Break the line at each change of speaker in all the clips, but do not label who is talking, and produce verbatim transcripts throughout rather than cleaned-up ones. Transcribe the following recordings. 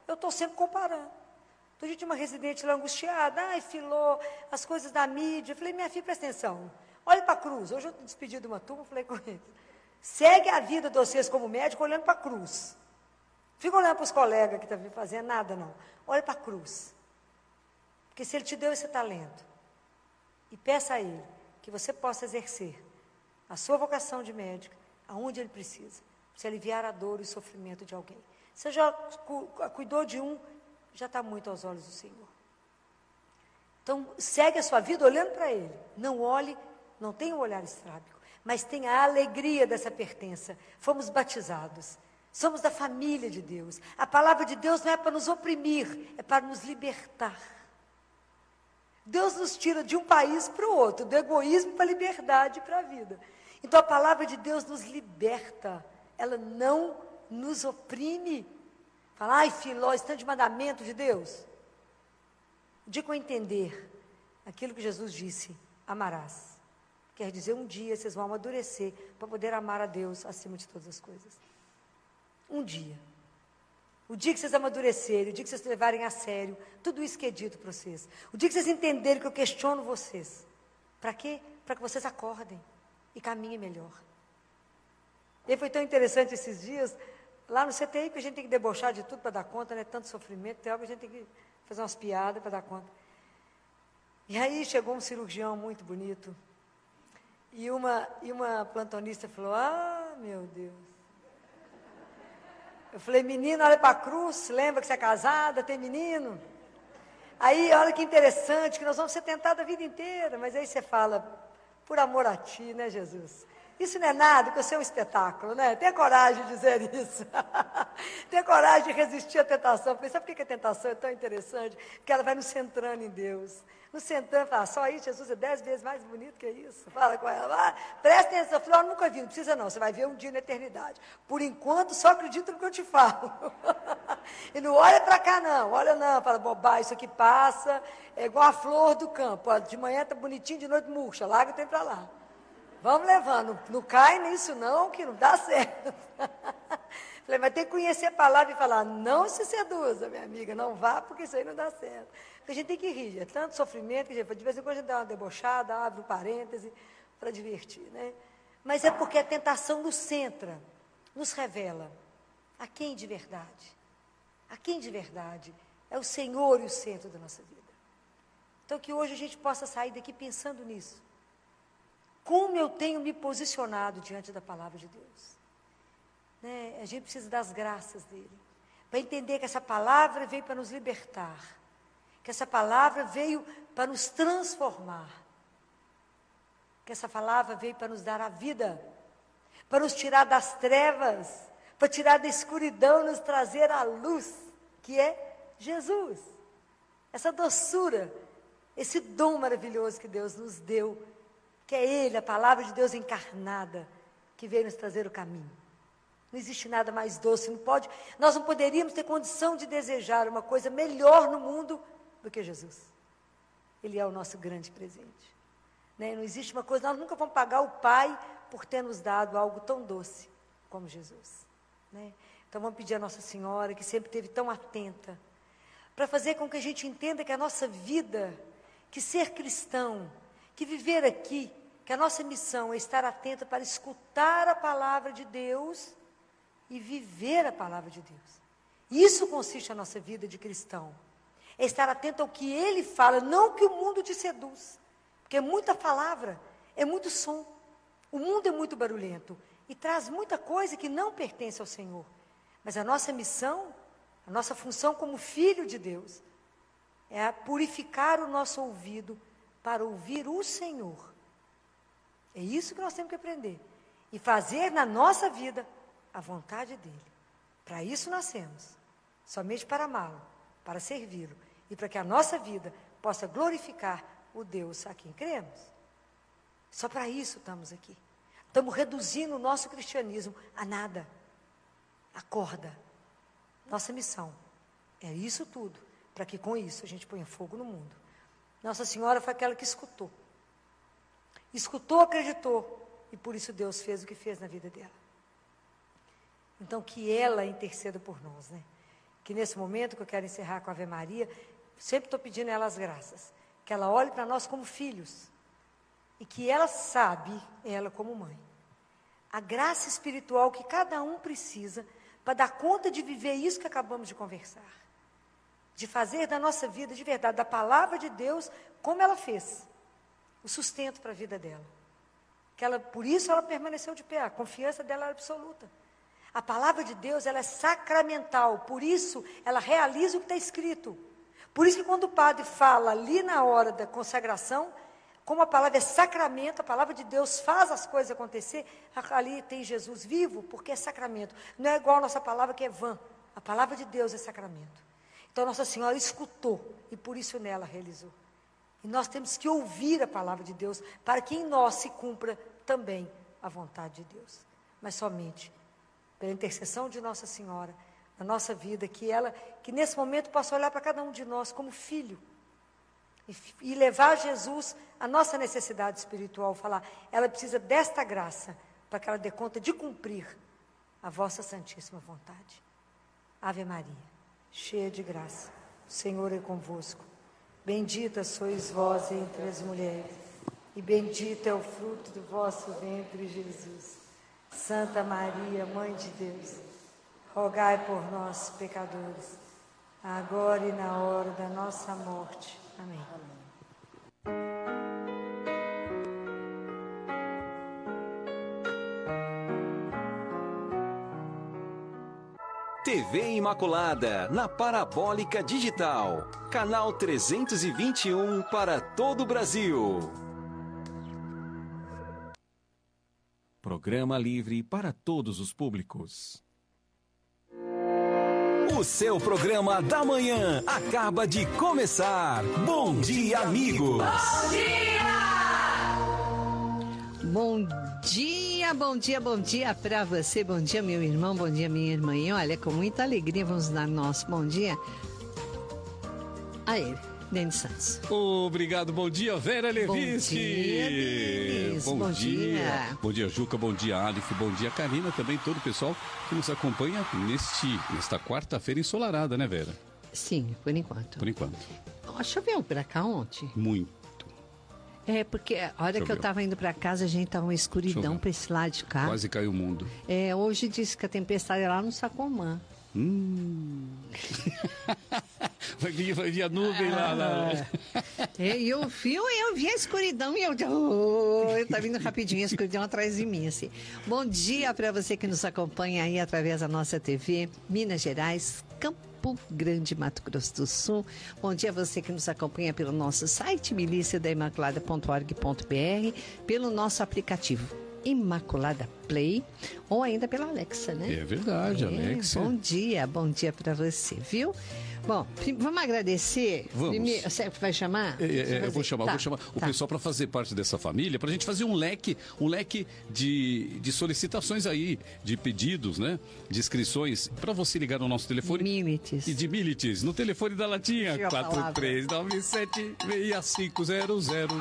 Eu estou sempre comparando. Outro dia tinha uma residente lá angustiada, ai, Filó, as coisas da mídia. Eu falei, minha filha, presta atenção, olha para a cruz. Hoje eu despedi de uma turma, falei com eles. Segue a vida de vocês como médico olhando para a cruz. Fica olhando para os colegas que estão fazendo nada, não. Olha para a cruz. Porque se Ele te deu esse talento, e peça a Ele que você possa exercer a sua vocação de médico, aonde Ele precisa, para se aliviar a dor e o sofrimento de alguém. Você já cu cuidou de um, já está muito aos olhos do Senhor. Então, segue a sua vida olhando para Ele. Não olhe, não tenha um olhar estrábico, mas tenha a alegria dessa pertença. Fomos batizados, somos da família de Deus. A palavra de Deus não é para nos oprimir, é para nos libertar. Deus nos tira de um país para o outro, do egoísmo para a liberdade e para a vida. Então, a palavra de Deus nos liberta, ela não nos oprime. Fala, ai, Filó, isso é de mandamento de Deus. O dia que eu entender aquilo que Jesus disse, amarás. Quer dizer, um dia vocês vão amadurecer para poder amar a Deus acima de todas as coisas. Um dia. O dia que vocês amadurecerem, o dia que vocês levarem a sério tudo isso que é dito para vocês. O dia que vocês entenderem que eu questiono vocês. Para quê? Para que vocês acordem e caminhem melhor. E foi tão interessante esses dias, lá no C T I, que a gente tem que debochar de tudo para dar conta, né? Tanto sofrimento, tem hora que a gente tem que fazer umas piadas para dar conta. E aí chegou um cirurgião muito bonito, e uma, e uma plantonista falou, ah, meu Deus. Eu falei, menino, olha para a cruz, lembra que você é casada, tem menino? Aí, olha que interessante, que nós vamos ser tentados a vida inteira, mas aí você fala, por amor a ti, né, Jesus? Isso não é nada, porque você é um espetáculo, né? Tenha coragem de dizer isso. Tenha coragem de resistir à tentação. Porque sabe por que a tentação é tão interessante? Porque ela vai nos centrando em Deus. Nos centrando, fala, só aí Jesus é dez vezes mais bonito que isso. Fala com ela, ah, presta atenção. Eu falei, eu nunca vi, não precisa não, você vai ver um dia na eternidade. Por enquanto, só acredita no que eu te falo. E não olha para cá não, olha não, fala, bobagem, isso aqui passa, é igual a flor do campo. Ó, de manhã está bonitinho, de noite murcha, larga o tempo para lá. Vamos levando, não, não cai nisso não, que não dá certo. Falei, mas tem que conhecer a palavra e falar, não se seduza, minha amiga, não vá, porque isso aí não dá certo. Porque a gente tem que rir, é tanto sofrimento, que a gente, de vez em quando a gente dá uma debochada, abre um parêntese, para divertir, né? Mas é porque a tentação nos centra, nos revela a quem de verdade, a quem de verdade é o Senhor e o centro da nossa vida. Então que hoje a gente possa sair daqui pensando nisso. Como eu tenho me posicionado diante da palavra de Deus? Né? A gente precisa das graças dele, para entender que essa palavra veio para nos libertar, que essa palavra veio para nos transformar, que essa palavra veio para nos dar a vida, para nos tirar das trevas, para tirar da escuridão, nos trazer a luz, que é Jesus. Essa doçura, esse dom maravilhoso que Deus nos deu, que é Ele, a palavra de Deus encarnada, que veio nos trazer o caminho. Não existe nada mais doce, não pode, nós não poderíamos ter condição de desejar uma coisa melhor no mundo do que Jesus. Ele é o nosso grande presente. Né? Não existe uma coisa, nós nunca vamos pagar o Pai por ter nos dado algo tão doce como Jesus. Né? Então vamos pedir a Nossa Senhora, que sempre esteve tão atenta, para fazer com que a gente entenda que a nossa vida, que ser cristão, que viver aqui, que a nossa missão é estar atenta para escutar a palavra de Deus e viver a palavra de Deus. Isso consiste a nossa vida de cristão. É estar atento ao que Ele fala, não que o mundo te seduz. Porque é muita palavra, é muito som. O mundo é muito barulhento e traz muita coisa que não pertence ao Senhor. Mas a nossa missão, a nossa função como filho de Deus, é purificar o nosso ouvido para ouvir o Senhor. É isso que nós temos que aprender. E fazer na nossa vida a vontade dEle. Para isso nascemos. Somente para amá-lo, para servi-lo. E para que a nossa vida possa glorificar o Deus a quem cremos. Só para isso estamos aqui. Estamos reduzindo o nosso cristianismo a nada. Acorda. Nossa missão é isso tudo. Para que com isso a gente ponha fogo no mundo. Nossa Senhora foi aquela que escutou. Escutou, acreditou. E por isso Deus fez o que fez na vida dela. Então que ela interceda por nós, né? que nesse momento que eu quero encerrar com a Ave Maria, sempre estou pedindo a ela as graças, que ela olhe para nós como filhos, e que ela sabe, ela como mãe, a graça espiritual que cada um precisa para dar conta de viver isso que acabamos de conversar, de fazer da nossa vida de verdade, da palavra de Deus, como ela fez, o sustento para a vida dela. Que ela, por isso ela permaneceu de pé, a confiança dela era absoluta. A palavra de Deus, ela é sacramental, por isso ela realiza o que está escrito. Por isso que quando o padre fala ali na hora da consagração, como a palavra é sacramento, a palavra de Deus faz as coisas acontecer, ali tem Jesus vivo, porque é sacramento. Não é igual a nossa palavra que é vã, a palavra de Deus é sacramento. Então Nossa Senhora escutou, e por isso nela realizou. E nós temos que ouvir a palavra de Deus, para que em nós se cumpra também a vontade de Deus. Mas somente pela intercessão de Nossa Senhora, na nossa vida, que ela, que nesse momento possa olhar para cada um de nós como filho, e, e levar a Jesus a nossa necessidade espiritual, falar, ela precisa desta graça, para que ela dê conta de cumprir a vossa santíssima vontade. Ave Maria, cheia de graça, o Senhor é convosco. Bendita sois vós entre as mulheres, e bendito é o fruto do vosso ventre, Jesus. Santa Maria, Mãe de Deus, rogai por nós, pecadores, agora e na hora da nossa morte. Amém.
T V Imaculada, na Parabólica Digital, canal trezentos e vinte e um para todo o Brasil. Programa livre para todos os públicos. O seu programa da manhã acaba de começar. Bom dia, amigos!
Bom dia! Bom dia, bom dia, bom dia para você. Bom dia, meu irmão, bom dia, minha irmã. E olha, com muita alegria vamos dar nosso bom dia a ele, Denis Santos.
Obrigado, bom dia, Vera Levice.
Bom dia, Denis.
Bom,
bom
dia.
dia.
Bom dia, Juca, bom dia, Aleph, bom dia, Karina, também todo o pessoal que nos acompanha neste, nesta quarta-feira ensolarada, né, Vera?
Sim, por enquanto.
Por enquanto.
Oh, choveu pra cá ontem?
Muito.
É, porque a hora
Choveu.
que eu tava indo pra casa, a gente tava uma escuridão
Choveu.
pra esse lado de cá.
Quase caiu o mundo.
É, hoje disse que a tempestade é lá no Sacomã.
Hum. vai, vir, vai vir a nuvem lá. lá.
É, e eu vi, eu vi a escuridão e eu, oh, eu tá vindo rapidinho a escuridão atrás de mim, assim. Bom dia para você que nos acompanha aí através da nossa T V, Minas Gerais, Campo Grande, Mato Grosso do Sul. Bom dia a você que nos acompanha pelo nosso site milícia da imaculada ponto org ponto br, pelo nosso aplicativo Imaculada Play, ou ainda pela Alexa, né?
É verdade,
É,
Alexa.
Bom dia, bom dia para você, viu? Bom, vamos agradecer.
Vamos.
Primeiro, você vai chamar?
É, é,
Você vai
eu vou
fazer?
chamar,
Tá,
vou chamar o
tá.
pessoal para fazer parte dessa família, para a gente fazer um leque, um leque de, de solicitações aí, de pedidos, né? De inscrições, para você ligar no nosso telefone.
Milites.
E de Milites, no telefone da Latinha,
Chega a
quatro três nove sete seis cinco zero zero.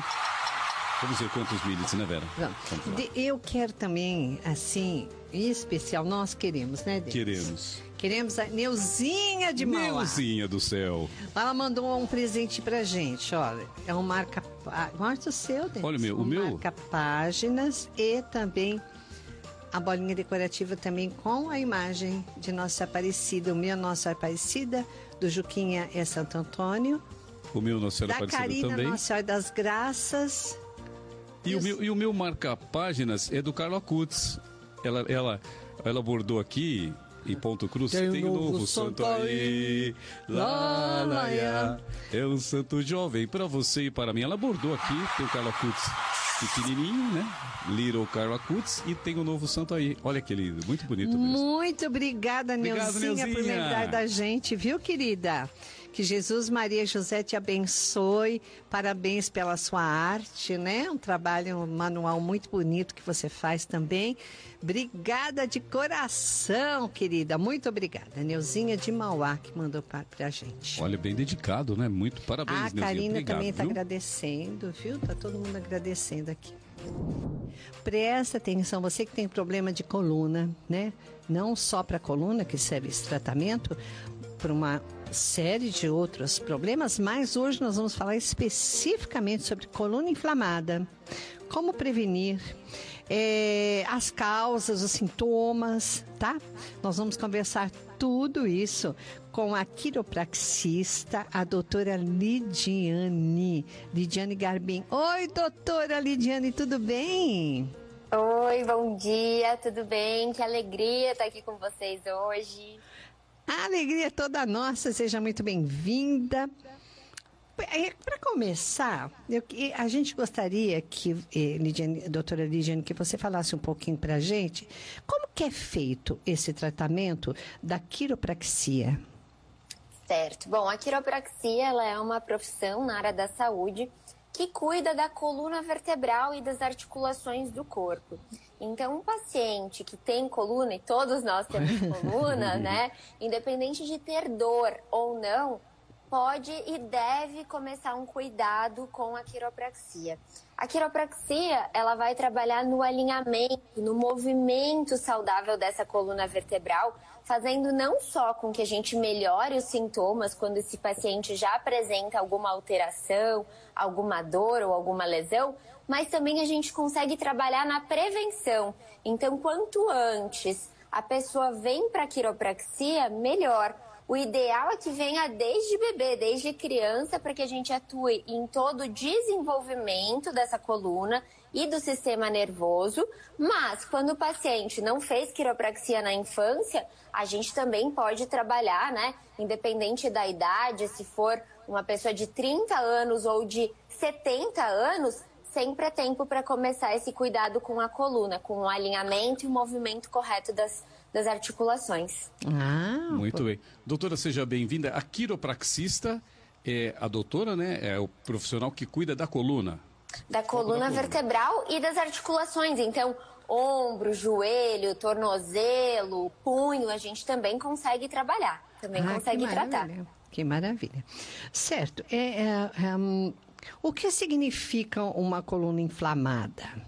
Vamos ver quantos Milites, né, Vera?
Vamos.
Vamos lá.
De- eu quero também, assim, em especial, nós queremos, né, Denis?
Queremos.
Queremos a Neuzinha de Mauá.
Neuzinha do céu.
Ela mandou um presente pra gente, olha. É um marca... Gosta do seu, Denis?
Olha o meu, o
um
meu?
marca páginas e também a bolinha decorativa também com a imagem de Nossa Aparecida. O meu é Nossa Aparecida, do Juquinha é Santo Antônio.
O meu Nossa Senhora
Da
Aparecida
Karina,
também.
Nossa Senhora das Graças.
E o, meu, e o meu marca-páginas é do Carla Kutz. Ela, ela, ela bordou aqui em Ponto Cruz.
Tem um
Tem um
novo
novo
santo
santo aí. Lá, lá,
lá,
lá. É um santo jovem para você e para mim. Ela bordou aqui, tem o Carla Kutz pequenininho, né? Little Carla Kutz. E tem o novo santo aí. Olha que lindo, muito bonito mesmo.
Muito obrigada,
Obrigado,
Neuzinha, por
Neuzinha.
lembrar da gente, viu, querida? Que Jesus, Maria e José te abençoe. Parabéns pela sua arte, né? Um trabalho um manual muito bonito que você faz também. Obrigada de coração, querida. Muito obrigada. Neuzinha de Mauá que mandou para pra gente.
Olha, bem dedicado, né? Muito parabéns,
A
Neuzinha.
Karina
Obrigado,
também está
viu?
agradecendo, viu? Tá todo mundo agradecendo aqui. Presta atenção, você que tem problema de coluna, né? Não só para coluna que serve esse tratamento, por uma série de outros problemas, mas hoje nós vamos falar especificamente sobre coluna inflamada, como prevenir, é, as causas, os sintomas, tá? Nós vamos conversar tudo isso com a quiropraxista, a doutora Lidiane, Lidiane Garbim. Oi, doutora Lidiane, tudo bem?
Oi, bom dia, tudo bem? Que alegria estar aqui com vocês hoje.
A alegria é toda nossa, seja muito bem-vinda. Para começar, eu, a gente gostaria que, eh, Lidiane, doutora Lidiane, que você falasse um pouquinho para a gente como que é feito esse tratamento da quiropraxia.
Certo. Bom, a quiropraxia ela é uma profissão na área da saúde que cuida da coluna vertebral e das articulações do corpo. Então, um paciente que tem coluna, e todos nós temos coluna, né? Independente de ter dor ou não, pode e deve começar um cuidado com a quiropraxia. A quiropraxia, ela vai trabalhar no alinhamento, no movimento saudável dessa coluna vertebral, fazendo não só com que a gente melhore os sintomas quando esse paciente já apresenta alguma alteração, alguma dor ou alguma lesão, mas também a gente consegue trabalhar na prevenção. Então, quanto antes a pessoa vem para a quiropraxia, melhor. O ideal é que venha desde bebê, desde criança, para que a gente atue em todo o desenvolvimento dessa coluna e do sistema nervoso. Mas, quando o paciente não fez quiropraxia na infância, a gente também pode trabalhar, né? Independente da idade, se for uma pessoa de trinta anos ou de setenta anos, sempre é tempo para começar esse cuidado com a coluna, com o alinhamento e o movimento correto das das articulações.
Ah,
muito bem. Doutora, seja bem-vinda. A quiropraxista é a doutora, né? É o profissional que cuida da coluna.
Da coluna vertebral e das articulações. Então, ombro, joelho, tornozelo, punho, a gente também consegue trabalhar. Também
ah,
consegue
que
tratar.
Que maravilha. Certo. É, é, é, um, o que significa uma coluna inflamada?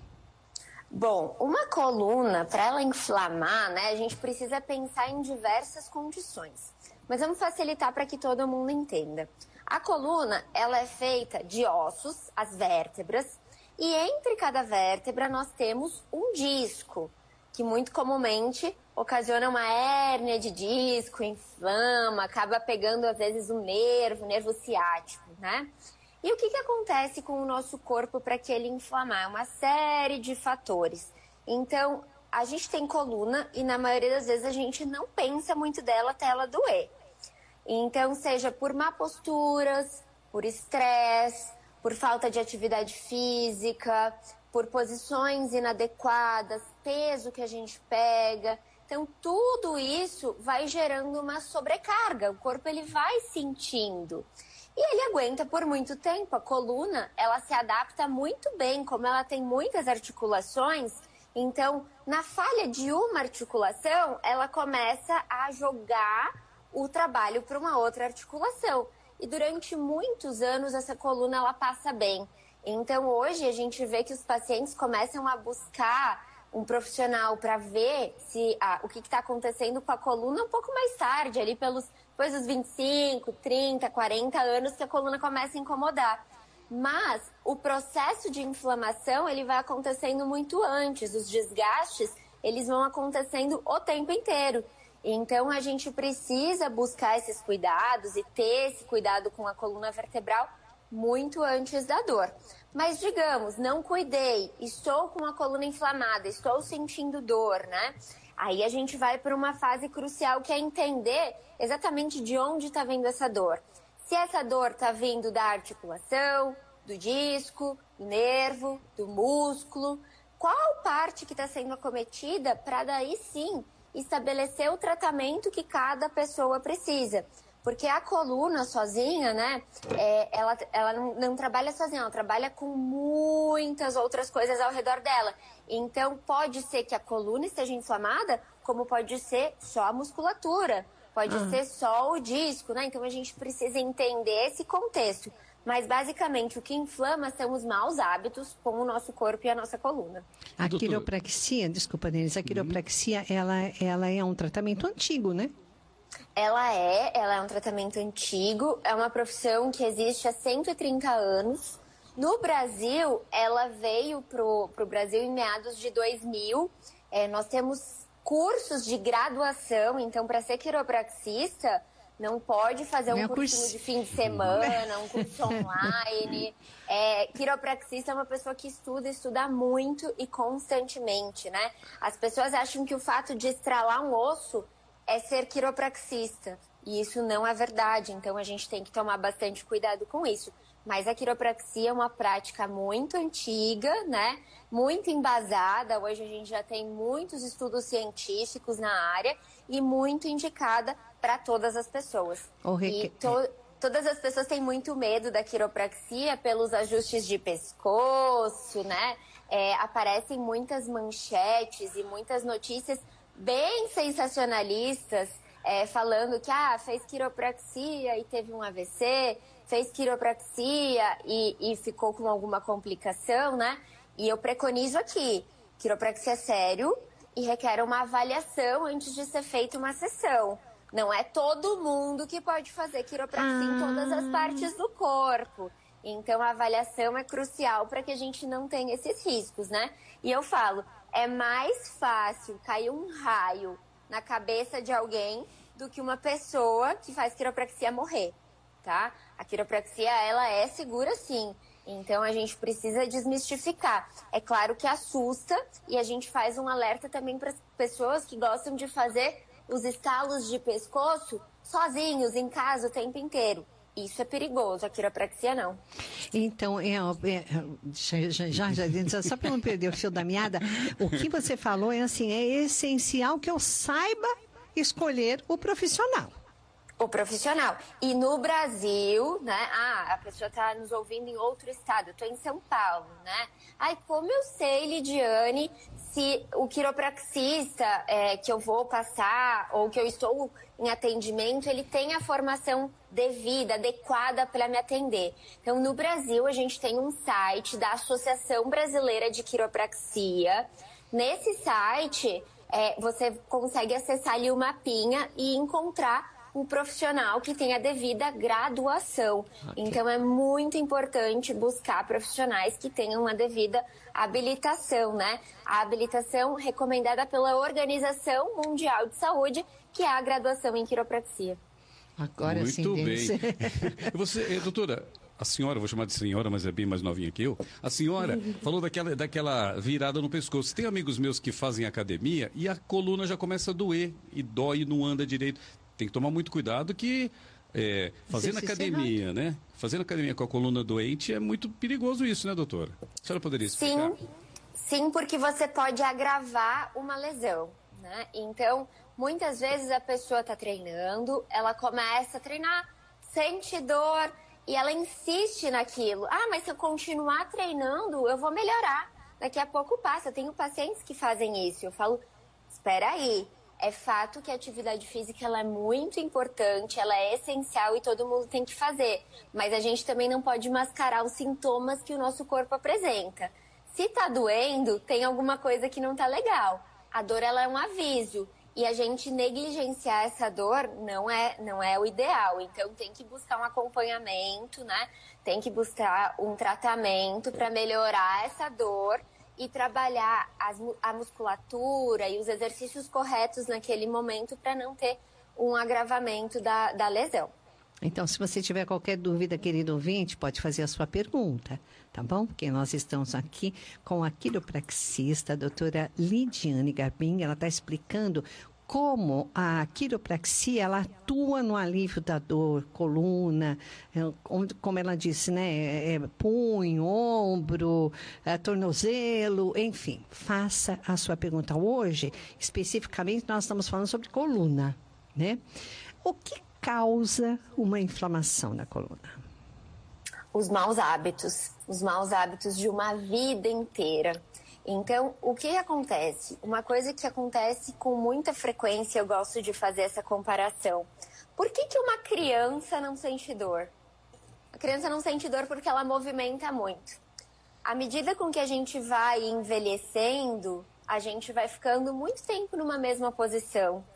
Bom, uma coluna, para ela inflamar, né, a gente precisa pensar em diversas condições. Mas vamos facilitar para que todo mundo entenda. A coluna, ela é feita de ossos, as vértebras, e entre cada vértebra nós temos um disco, que muito comumente ocasiona uma hérnia de disco, inflama, acaba pegando às vezes o nervo, o nervo ciático, né? E o que, que acontece com o nosso corpo para que ele inflamar? Uma série de fatores. Então, a gente tem coluna e na maioria das vezes a gente não pensa muito dela até ela doer. Então, seja por má posturas, por estresse, por falta de atividade física, por posições inadequadas, peso que a gente pega. Então, tudo isso vai gerando uma sobrecarga. O corpo ele vai sentindo. E ele aguenta por muito tempo. A coluna, ela se adapta muito bem, como ela tem muitas articulações. Então, na falha de uma articulação, ela começa a jogar o trabalho para uma outra articulação. E durante muitos anos, essa coluna, ela passa bem. Então, hoje, a gente vê que os pacientes começam a buscar um profissional para ver se ah, o que está acontecendo com a coluna um pouco mais tarde, ali pelos depois dos vinte e cinco, trinta, quarenta anos que a coluna começa a incomodar. Mas o processo de inflamação ele vai acontecendo muito antes, os desgastes eles vão acontecendo o tempo inteiro. Então a gente precisa buscar esses cuidados e ter esse cuidado com a coluna vertebral muito antes da dor. Mas digamos, não cuidei, estou com a coluna inflamada, estou sentindo dor, né? Aí a gente vai para uma fase crucial que é entender exatamente de onde está vindo essa dor. Se essa dor está vindo da articulação, do disco, do nervo, do músculo, qual parte que está sendo acometida para daí sim estabelecer o tratamento que cada pessoa precisa. Porque a coluna sozinha, né, é, ela, ela não, não trabalha sozinha, ela trabalha com muitas outras coisas ao redor dela. Então, pode ser que a coluna esteja inflamada, como pode ser só a musculatura, pode ah. ser só o disco, né? Então, a gente precisa entender esse contexto. Mas, basicamente, o que inflama são os maus hábitos com o nosso corpo e a nossa coluna.
A quiropraxia, desculpa, Denise, a quiropraxia, ela, ela é um tratamento antigo, né?
Ela é, ela é um tratamento antigo, é uma profissão que existe há cento e trinta anos. No Brasil, ela veio para o Brasil em meados de dois mil. É, nós temos cursos de graduação, então para ser quiropraxista, não pode fazer um cursinho curso. de fim de semana, um curso online. É, quiropraxista é uma pessoa que estuda, estuda muito e constantemente, né? As pessoas acham que o fato de estralar um osso é ser quiropraxista. E isso não é verdade, então a gente tem que tomar bastante cuidado com isso. Mas a quiropraxia é uma prática muito antiga, né? Muito embasada. Hoje a gente já tem muitos estudos científicos na área e muito indicada para todas as pessoas. Oh, e to todas as pessoas têm muito medo da quiropraxia pelos ajustes de pescoço, né? É, aparecem muitas manchetes e muitas notícias bem sensacionalistas, é, falando que ah, fez quiropraxia e teve um A V C, fez quiropraxia e, e ficou com alguma complicação, né? E eu preconizo aqui, quiropraxia é sério e requer uma avaliação antes de ser feita uma sessão. Não é todo mundo que pode fazer quiropraxia ah. em todas as partes do corpo. Então, a avaliação é crucial para que a gente não tenha esses riscos, né? E eu falo, é mais fácil cair um raio na cabeça de alguém do que uma pessoa que faz quiropraxia morrer, tá? A quiropraxia, ela é segura sim. Então, a gente precisa desmistificar. É claro que assusta e a gente faz um alerta também para as pessoas que gostam de fazer os estalos de pescoço sozinhos, em casa, o tempo inteiro. Isso é perigoso, a quiropraxia não.
Então, é, é, já, já, já, só para não perder o fio da meada, o que você falou é assim, é essencial que eu saiba escolher o profissional.
O profissional. E no Brasil, né? Ah, a pessoa está nos ouvindo em outro estado. Eu estou em São Paulo, né? Ai, como eu sei, Lidiane, se o quiropraxista é, que eu vou passar ou que eu estou em atendimento, ele tem a formação devida, adequada para me atender. Então, no Brasil, a gente tem um site da Associação Brasileira de Quiropraxia. Nesse site, é, você consegue acessar ali o mapinha e encontrar um profissional que tenha a devida graduação. Okay. Então, é muito importante buscar profissionais que tenham uma devida habilitação, né? A habilitação recomendada pela Organização Mundial de Saúde, que é a graduação em quiropraxia.
Agora
muito
sim,
bem. Você, doutora, a senhora, vou chamar de senhora, mas é bem mais novinha que eu. A senhora falou daquela, daquela virada no pescoço. Tem amigos meus que fazem academia e a coluna já começa a doer e dói e não anda direito. Tem que tomar muito cuidado que é, fazendo academia, né? Fazendo academia com a coluna doente é muito perigoso isso, né, doutora? A senhora poderia explicar?
Sim, sim, porque você pode agravar uma lesão, né? Então, muitas vezes a pessoa está treinando, ela começa a treinar, sente dor e ela insiste naquilo. Ah, mas se eu continuar treinando, eu vou melhorar. Daqui a pouco passa. Eu tenho pacientes que fazem isso. Eu falo, espera aí. É fato que a atividade física ela é muito importante, ela é essencial e todo mundo tem que fazer. Mas a gente também não pode mascarar os sintomas que o nosso corpo apresenta. Se tá doendo, tem alguma coisa que não tá legal. A dor ela é um aviso. E a gente negligenciar essa dor não é, não é o ideal. Então tem que buscar um acompanhamento, né? Tem que buscar um tratamento para melhorar essa dor e trabalhar as, a musculatura e os exercícios corretos naquele momento para não ter um agravamento da, da lesão.
Então, se você tiver qualquer dúvida, querido ouvinte, pode fazer a sua pergunta, tá bom? Porque nós estamos aqui com a quiropraxista, a doutora Lidiane Garbim. Ela está explicando como a quiropraxia ela atua no alívio da dor, coluna, como ela disse, né, é punho, ombro, é, tornozelo, enfim. Faça a sua pergunta. Hoje, especificamente, nós estamos falando sobre coluna, né? O que causa uma inflamação na coluna?
Os maus hábitos, os maus hábitos de uma vida inteira. Então, o que acontece? Uma coisa que acontece com muita frequência, eu gosto de fazer essa comparação. Por que que uma criança não sente dor? A criança não sente dor porque ela movimenta muito. À medida com que a gente vai envelhecendo, a gente vai ficando muito tempo numa mesma posição.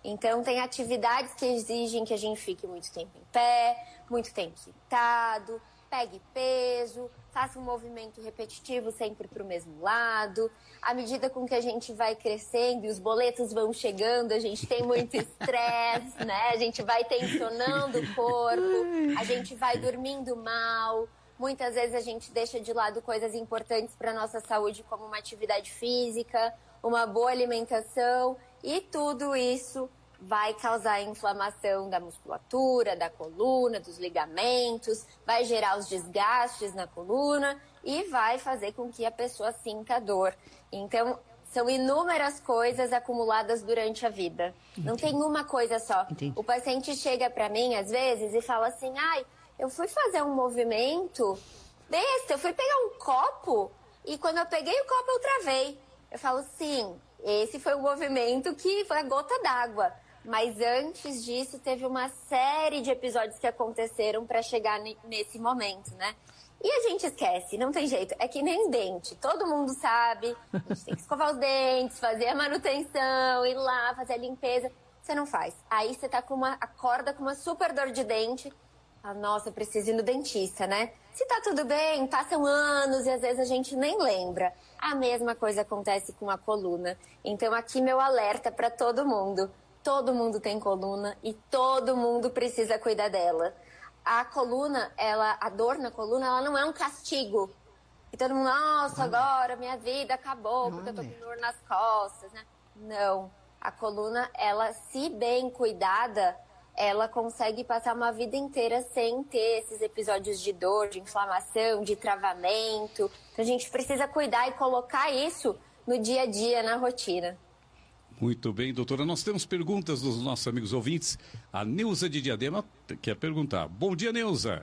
Então, tem atividades que exigem que a gente fique muito tempo em pé, muito tempo sentado, pegue peso, faça um movimento repetitivo sempre para o mesmo lado. À medida com que a gente vai crescendo e os boletos vão chegando, a gente tem muito estresse, né? A gente vai tensionando o corpo, a gente vai dormindo mal. Muitas vezes a gente deixa de lado coisas importantes para a nossa saúde, como uma atividade física, uma boa alimentação, e tudo isso vai causar inflamação da musculatura, da coluna, dos ligamentos, vai gerar os desgastes na coluna e vai fazer com que a pessoa sinta dor. Então, são inúmeras coisas acumuladas durante a vida. Entendi. Não tem uma coisa só. Entendi. O paciente chega para mim, às vezes, e fala assim, ai, eu fui fazer um movimento besta, eu fui pegar um copo e quando eu peguei o copo eu travei. Eu falo, sim, esse foi o movimento que foi a gota d'água. Mas antes disso, teve uma série de episódios que aconteceram para chegar nesse momento, né? E a gente esquece, não tem jeito. É que nem dente. Todo mundo sabe, a gente tem que escovar os dentes, fazer a manutenção, ir lá, fazer a limpeza. Você não faz. Aí você tá com uma, acorda com uma super dor de dente. Ah, nossa, eu preciso ir no dentista, né? Se tá tudo bem, passam anos e às vezes a gente nem lembra. A mesma coisa acontece com a coluna. Então aqui meu alerta para todo mundo. Todo mundo tem coluna e todo mundo precisa cuidar dela. A coluna, ela, a dor na coluna, ela não é um castigo. E todo mundo, nossa, agora minha vida acabou porque eu tô com dor nas costas, né? Não. A coluna, ela, se bem cuidada, ela consegue passar uma vida inteira sem ter esses episódios de dor, de inflamação, de travamento. Então a gente precisa cuidar e colocar isso no dia a dia, na rotina.
Muito bem, doutora. Nós temos perguntas dos nossos amigos ouvintes. A Neuza de Diadema quer perguntar. Bom dia, Neuza.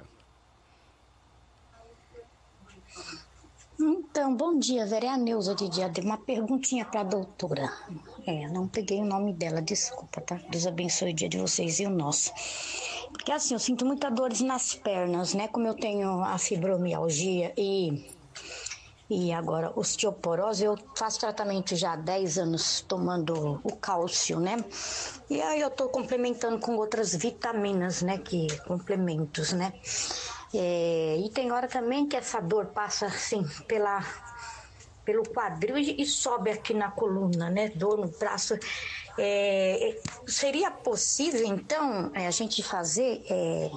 Então, bom dia, Vera. É a Neuza de Diadema. Uma perguntinha para a doutora. É, não peguei o nome dela, desculpa, tá? Deus abençoe o dia de vocês e o nosso. Porque assim, eu sinto muita dores nas pernas, né? Como eu tenho a fibromialgia e... E agora, osteoporose, eu faço tratamento já há dez anos tomando o cálcio, né? E aí eu tô complementando com outras vitaminas, né? Que complementos, né? É, e tem hora também que essa dor passa assim pela, pelo quadril e, e sobe aqui na coluna, né? Dor no braço. É, seria possível, então, a gente fazer... É,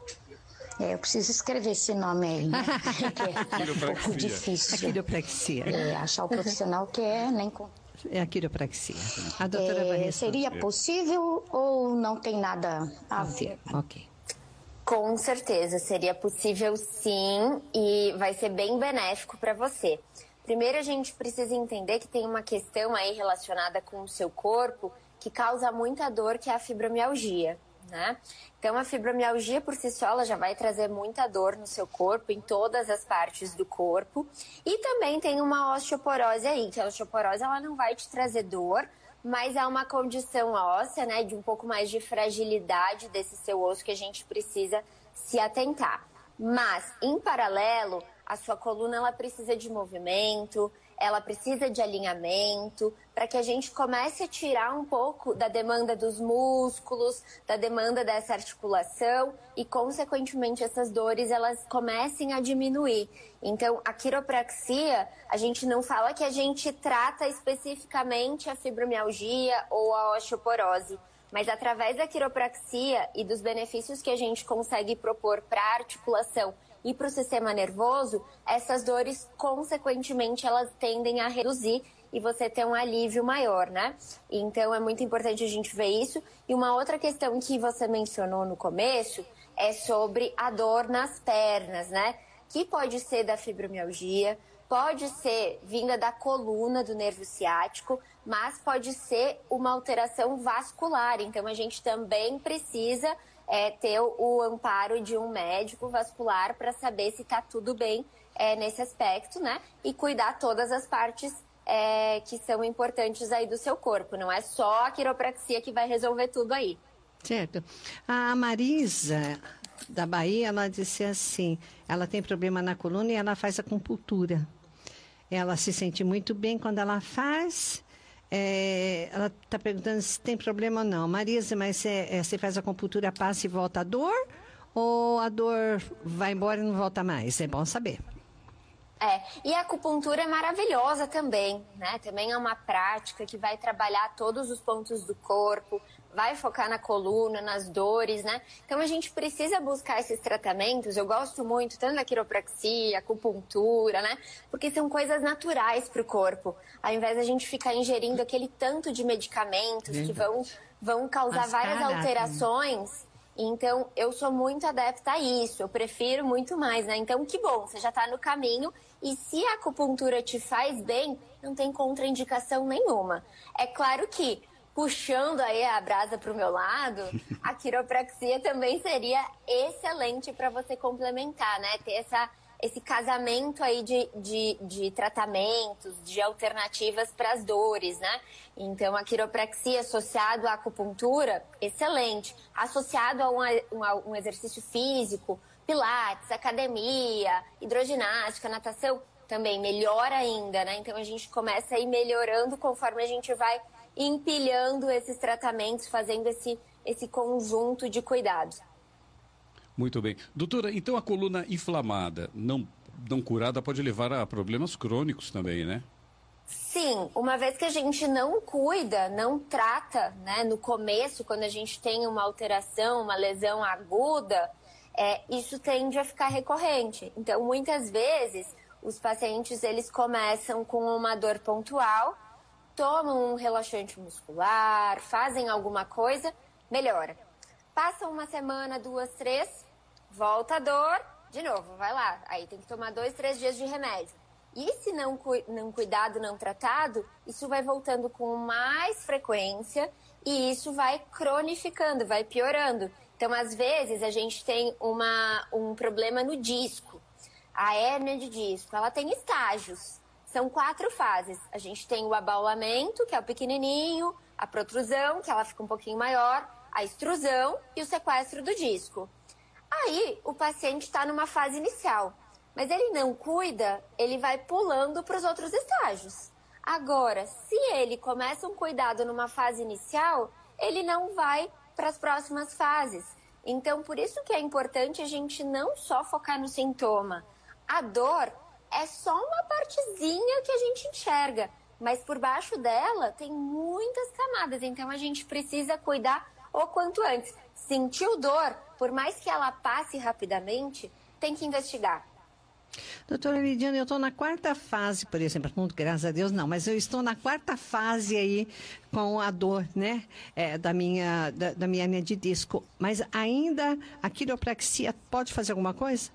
É, eu preciso escrever esse nome aí, né? Que é um pouco difícil.
A quiropraxia.
É, achar o profissional que é, nem com...
É a quiropraxia. A doutora
é,
vai responder.
Seria possível ou não tem nada a ver?
Ok.
Com certeza, seria possível sim e vai ser bem benéfico para você. Primeiro, a gente precisa entender que tem uma questão aí relacionada com o seu corpo que causa muita dor, que é a fibromialgia. Né? Então a fibromialgia por si só ela já vai trazer muita dor no seu corpo, em todas as partes do corpo, e também tem uma osteoporose aí, que a osteoporose ela não vai te trazer dor, mas é uma condição óssea, né, de um pouco mais de fragilidade desse seu osso que a gente precisa se atentar. Mas em paralelo, a sua coluna ela precisa de movimento, ela precisa de alinhamento, para que a gente comece a tirar um pouco da demanda dos músculos, da demanda dessa articulação e, consequentemente, essas dores elas comecem a diminuir. Então, a quiropraxia, a gente não fala que a gente trata especificamente a fibromialgia ou a osteoporose, mas através da quiropraxia e dos benefícios que a gente consegue propor para a articulação e para o sistema nervoso, essas dores, consequentemente, elas tendem a reduzir e você ter um alívio maior, né? Então, é muito importante a gente ver isso. E uma outra questão que você mencionou no começo é sobre a dor nas pernas, né? Que pode ser da fibromialgia, pode ser vinda da coluna, do nervo ciático, mas pode ser uma alteração vascular. Então, a gente também precisa... É, ter o amparo de um médico vascular para saber se está tudo bem é, nesse aspecto, né? E cuidar todas as partes é, que são importantes aí do seu corpo. Não é só a quiropraxia que vai resolver tudo aí.
Certo. A Marisa, da Bahia, ela disse assim, ela tem problema na coluna e ela faz acupuntura. Ela se sente muito bem quando ela faz... É, ela está perguntando se tem problema ou não. Marisa, mas você, é, você faz a acupuntura, passa e volta a dor? Ou a dor vai embora e não volta mais? É bom saber.
É, e a acupuntura é maravilhosa também, né? Também é uma prática que vai trabalhar todos os pontos do corpo, vai focar na coluna, nas dores, né? Então a gente precisa buscar esses tratamentos. Eu gosto muito tanto da quiropraxia, acupuntura, né? Porque são coisas naturais para o corpo. Ao invés da gente ficar ingerindo aquele tanto de medicamentos Verdade. que vão, vão causar As várias caraca. alterações. Então, eu sou muito adepta a isso, eu prefiro muito mais, né? Então, que bom, você já está no caminho e se a acupuntura te faz bem, não tem contraindicação nenhuma. É claro que, puxando aí a brasa para o meu lado, a quiropraxia também seria excelente para você complementar, né? Ter essa, esse casamento aí de, de, de tratamentos, de alternativas para as dores, né? Então, a quiropraxia associado à acupuntura, excelente. Associado a um, um, um exercício físico, pilates, academia, hidroginástica, natação, também melhor ainda, né? Então, a gente começa a ir melhorando conforme a gente vai empilhando esses tratamentos, fazendo esse, esse conjunto de cuidados.
Muito bem. Doutora, então a coluna inflamada, não, não curada, pode levar a problemas crônicos também, né?
Sim, uma vez que a gente não cuida, não trata, né, no começo, quando a gente tem uma alteração, uma lesão aguda, é, isso tende a ficar recorrente. Então, muitas vezes, os pacientes, eles começam com uma dor pontual, tomam um relaxante muscular, fazem alguma coisa, melhora. Passa uma semana, duas, três, volta a dor, de novo, vai lá. Aí tem que tomar dois, três dias de remédio. E se não, não cuidado, não tratado, isso vai voltando com mais frequência e isso vai cronificando, vai piorando. Então, às vezes, a gente tem uma, um problema no disco. A hérnia de disco, ela tem estágios. São quatro fases. A gente tem o abaulamento, que é o pequenininho, a protrusão, que ela fica um pouquinho maior, a extrusão e o sequestro do disco. Aí, o paciente está numa fase inicial. Mas ele não cuida, ele vai pulando para os outros estágios. Agora, se ele começa um cuidado numa fase inicial, ele não vai para as próximas fases. Então, por isso que é importante a gente não só focar no sintoma. A dor é só uma partezinha que a gente enxerga, mas por baixo dela tem muitas camadas. Então, a gente precisa cuidar o quanto antes. Sentiu dor, por mais que ela passe rapidamente, tem que investigar.
Doutora Lidiane, eu estou na quarta fase, por exemplo, muito graças a Deus não, mas eu estou na quarta fase aí com a dor, né, é, da minha da, da minha hernia de disco. Mas ainda a quiropraxia pode fazer alguma coisa?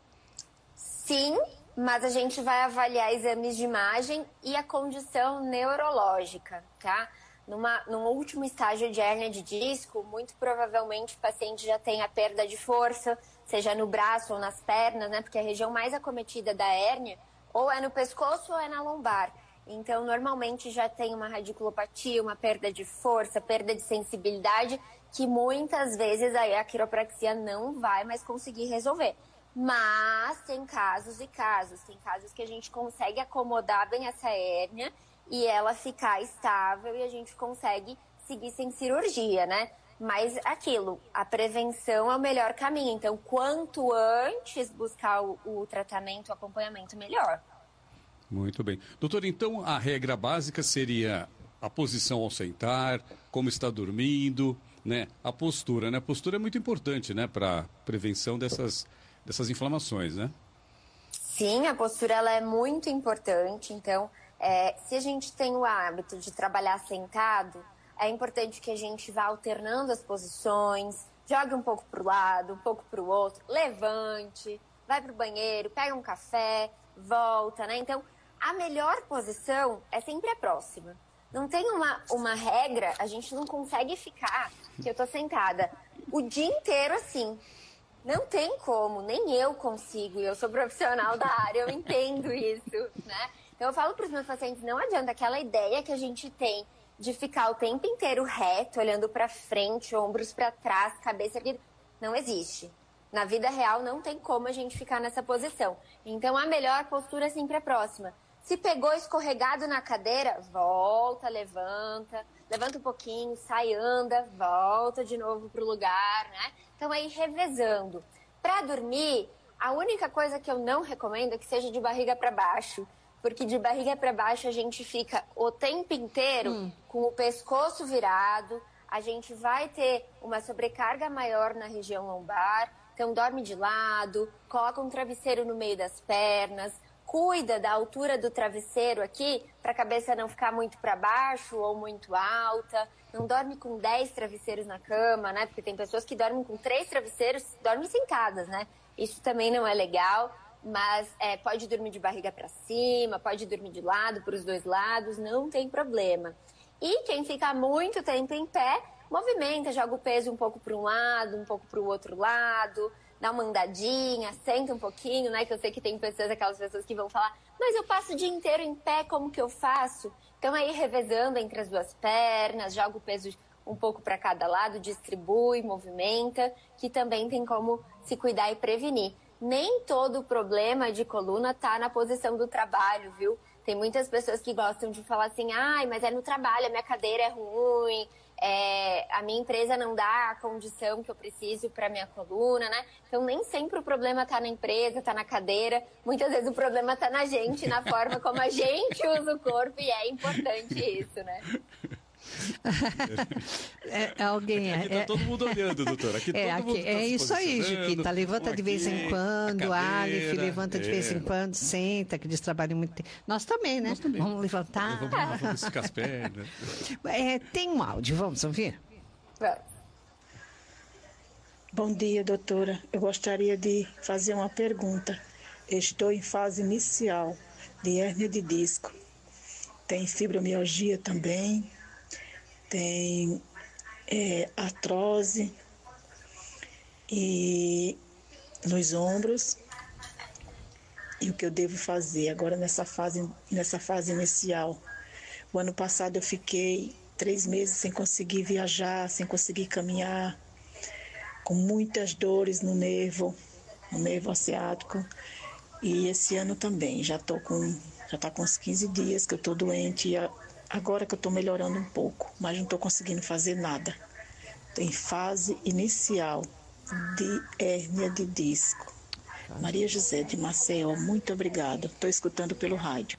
Sim, mas a gente vai avaliar exames de imagem e a condição neurológica, tá? Numa, num último estágio de hérnia de disco, muito provavelmente o paciente já tem a perda de força, seja no braço ou nas pernas, né? Porque a região mais acometida da hérnia ou é no pescoço ou é na lombar. Então, normalmente já tem uma radiculopatia, uma perda de força, perda de sensibilidade, que muitas vezes aí a quiropraxia não vai mais conseguir resolver. Mas tem casos e casos. Tem casos que a gente consegue acomodar bem essa hérnia e ela ficar estável e a gente consegue seguir sem cirurgia, né? Mas aquilo, a prevenção é o melhor caminho. Então, quanto antes buscar o, o tratamento, o acompanhamento, melhor.
Muito bem. Doutor, então a regra básica seria a posição ao sentar, como está dormindo, né? A postura, né? A postura é muito importante, né? Para prevenção dessas, dessas inflamações, né?
Sim, a postura ela é muito importante. Então, é, se a gente tem o hábito de trabalhar sentado, é importante que a gente vá alternando as posições, jogue um pouco para o lado, um pouco para o outro, levante, vai para o banheiro, pega um café, volta, né? Então, a melhor posição é sempre a próxima. Não tem uma, uma regra, a gente não consegue ficar, que eu tô sentada, o dia inteiro assim. Não tem como, nem eu consigo, eu sou profissional da área, eu entendo isso, né? Então, eu falo para os meus pacientes, não adianta aquela ideia que a gente tem de ficar o tempo inteiro reto, olhando para frente, ombros para trás, cabeça erguida, não existe. Na vida real não tem como a gente ficar nessa posição. Então, a melhor postura é sempre a próxima. Se pegou escorregado na cadeira, volta, levanta, levanta um pouquinho, sai, anda, volta de novo pro lugar, né? Então aí revezando. Para dormir, a única coisa que eu não recomendo é que seja de barriga para baixo, porque de barriga para baixo a gente fica o tempo inteiro hum. com o pescoço virado, a gente vai ter uma sobrecarga maior na região lombar, então dorme de lado, coloca um travesseiro no meio das pernas, cuida da altura do travesseiro aqui, para a cabeça não ficar muito para baixo ou muito alta. Não dorme com dez travesseiros na cama, né? Porque tem pessoas que dormem com três travesseiros, dormem sentadas, né? Isso também não é legal, mas é, pode dormir de barriga para cima, pode dormir de lado, para os dois lados, não tem problema. E quem fica muito tempo em pé, movimenta, joga o peso um pouco para um lado, um pouco para o outro lado, dá uma andadinha, senta um pouquinho, né? Que eu sei que tem pessoas, aquelas pessoas que vão falar, mas eu passo o dia inteiro em pé, como que eu faço? Então aí revezando entre as duas pernas, joga o peso um pouco para cada lado, distribui, movimenta, que também tem como se cuidar e prevenir. Nem todo problema de coluna tá na posição do trabalho, viu? Tem muitas pessoas que gostam de falar assim, ai, mas é no trabalho, a minha cadeira é ruim, é, a minha empresa não dá a condição que eu preciso para minha coluna, né? Então, nem sempre o problema está na empresa, está na cadeira. Muitas vezes o problema está na gente, na forma como a gente usa o corpo, e é importante isso, né?
É, alguém
aqui tá
é,
todo mundo olhando, doutora. Aqui
é,
todo mundo
aqui,
tá
é isso aí, Juquita. Levanta de vez em quando, Aleph, levanta de
é.
vez em quando, senta, que eles trabalham muito tempo. Nós também, né?
Nós também.
Vamos levantar.
Vamos lá, vamos esticar as pernas.
É, tem um áudio, vamos ouvir?
Bom dia, doutora. Eu gostaria de fazer uma pergunta. Estou em fase inicial de hérnia de disco. Tem fibromialgia também. Tem é, artrose e nos ombros. E o que eu devo fazer agora nessa fase, nessa fase inicial? O ano passado eu fiquei três meses sem conseguir viajar, sem conseguir caminhar, com muitas dores no nervo, no nervo ciático. E esse ano também, já estou com, já tá com uns quinze dias que eu estou doente. E a, Agora que eu estou melhorando um pouco, mas não estou conseguindo fazer nada. Estou em fase inicial de hérnia de disco. Maria José de Maceió, muito obrigada. Estou escutando pelo rádio.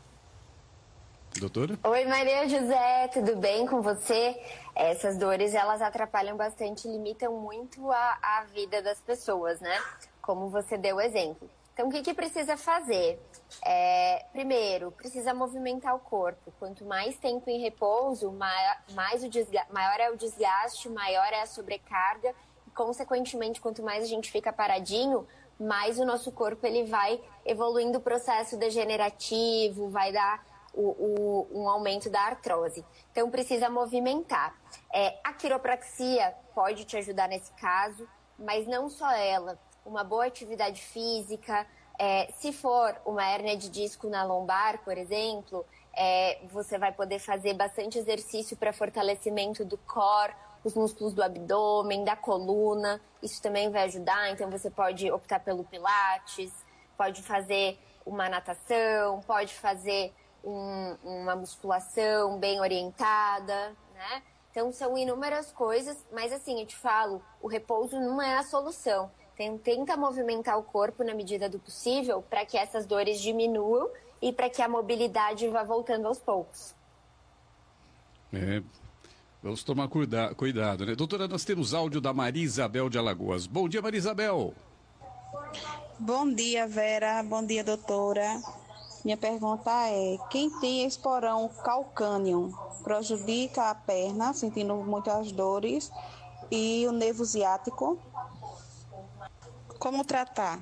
Doutora?
Oi, Maria José, tudo bem com você? Essas dores, elas atrapalham bastante, limitam muito a, a vida das pessoas, né? Como você deu o exemplo. Então, o que, que precisa fazer? É, primeiro, precisa movimentar o corpo. Quanto mais tempo em repouso, maior, mais o desga- maior é o desgaste, maior é a sobrecarga. E, consequentemente, quanto mais a gente fica paradinho, mais o nosso corpo ele vai evoluindo o processo degenerativo, vai dar o, o, um aumento da artrose. Então, precisa movimentar. É, a quiropraxia pode te ajudar nesse caso, mas não só ela. Uma boa atividade física, é, se for uma hérnia de disco na lombar, por exemplo, é, você vai poder fazer bastante exercício para fortalecimento do core, os músculos do abdômen, da coluna, isso também vai ajudar, então você pode optar pelo pilates, pode fazer uma natação, pode fazer um, uma musculação bem orientada, né? Então são inúmeras coisas, mas assim, eu te falo, o repouso não é a solução. Tenta movimentar o corpo na medida do possível para que essas dores diminuam e para que a mobilidade vá voltando aos poucos.
É, vamos tomar cuida, cuidado, né? Doutora, nós temos áudio da Maria Isabel de Alagoas. Bom dia, Maria Isabel.
Bom dia, Vera. Bom dia, doutora. Minha pergunta é, quem tem esporão calcâneo prejudica a perna, sentindo muitas dores, e o nervo ciático? Como tratar?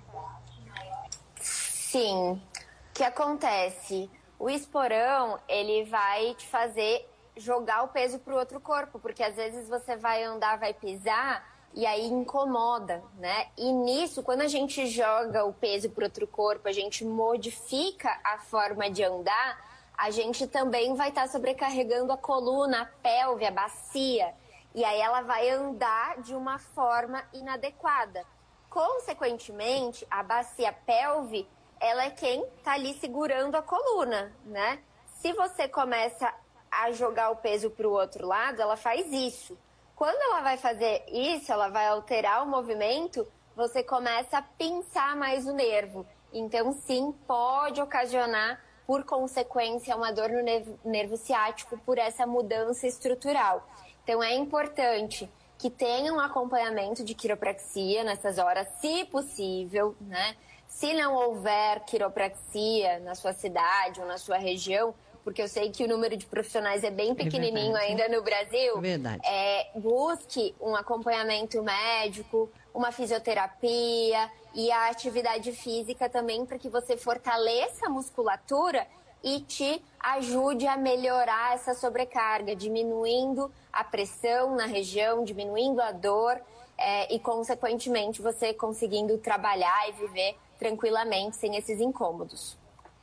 Sim. O que acontece? O esporão, ele vai te fazer jogar o peso para o outro corpo, porque às vezes você vai andar, vai pisar e aí incomoda, né? E nisso, quando a gente joga o peso para o outro corpo, a gente modifica a forma de andar, a gente também vai estar tá sobrecarregando a coluna, a pelve, a bacia. E aí ela vai andar de uma forma inadequada. Consequentemente, a bacia pelve, ela é quem está ali segurando a coluna, né? Se você começa a jogar o peso para o outro lado, ela faz isso. Quando ela vai fazer isso, ela vai alterar o movimento, você começa a pinçar mais o nervo. Então, sim, pode ocasionar, por consequência, uma dor no nervo, nervo ciático por essa mudança estrutural. Então, é importante que tenha um acompanhamento de quiropraxia nessas horas, se possível, né? Se não houver quiropraxia na sua cidade ou na sua região, porque eu sei que o número de profissionais é bem pequenininho é ainda no Brasil,
é verdade.
É, busque um acompanhamento médico, uma fisioterapia e a atividade física também, para que você fortaleça a musculatura e te ajude a melhorar essa sobrecarga, diminuindo a pressão na região, diminuindo a dor é, e, consequentemente, você conseguindo trabalhar e viver tranquilamente sem esses incômodos.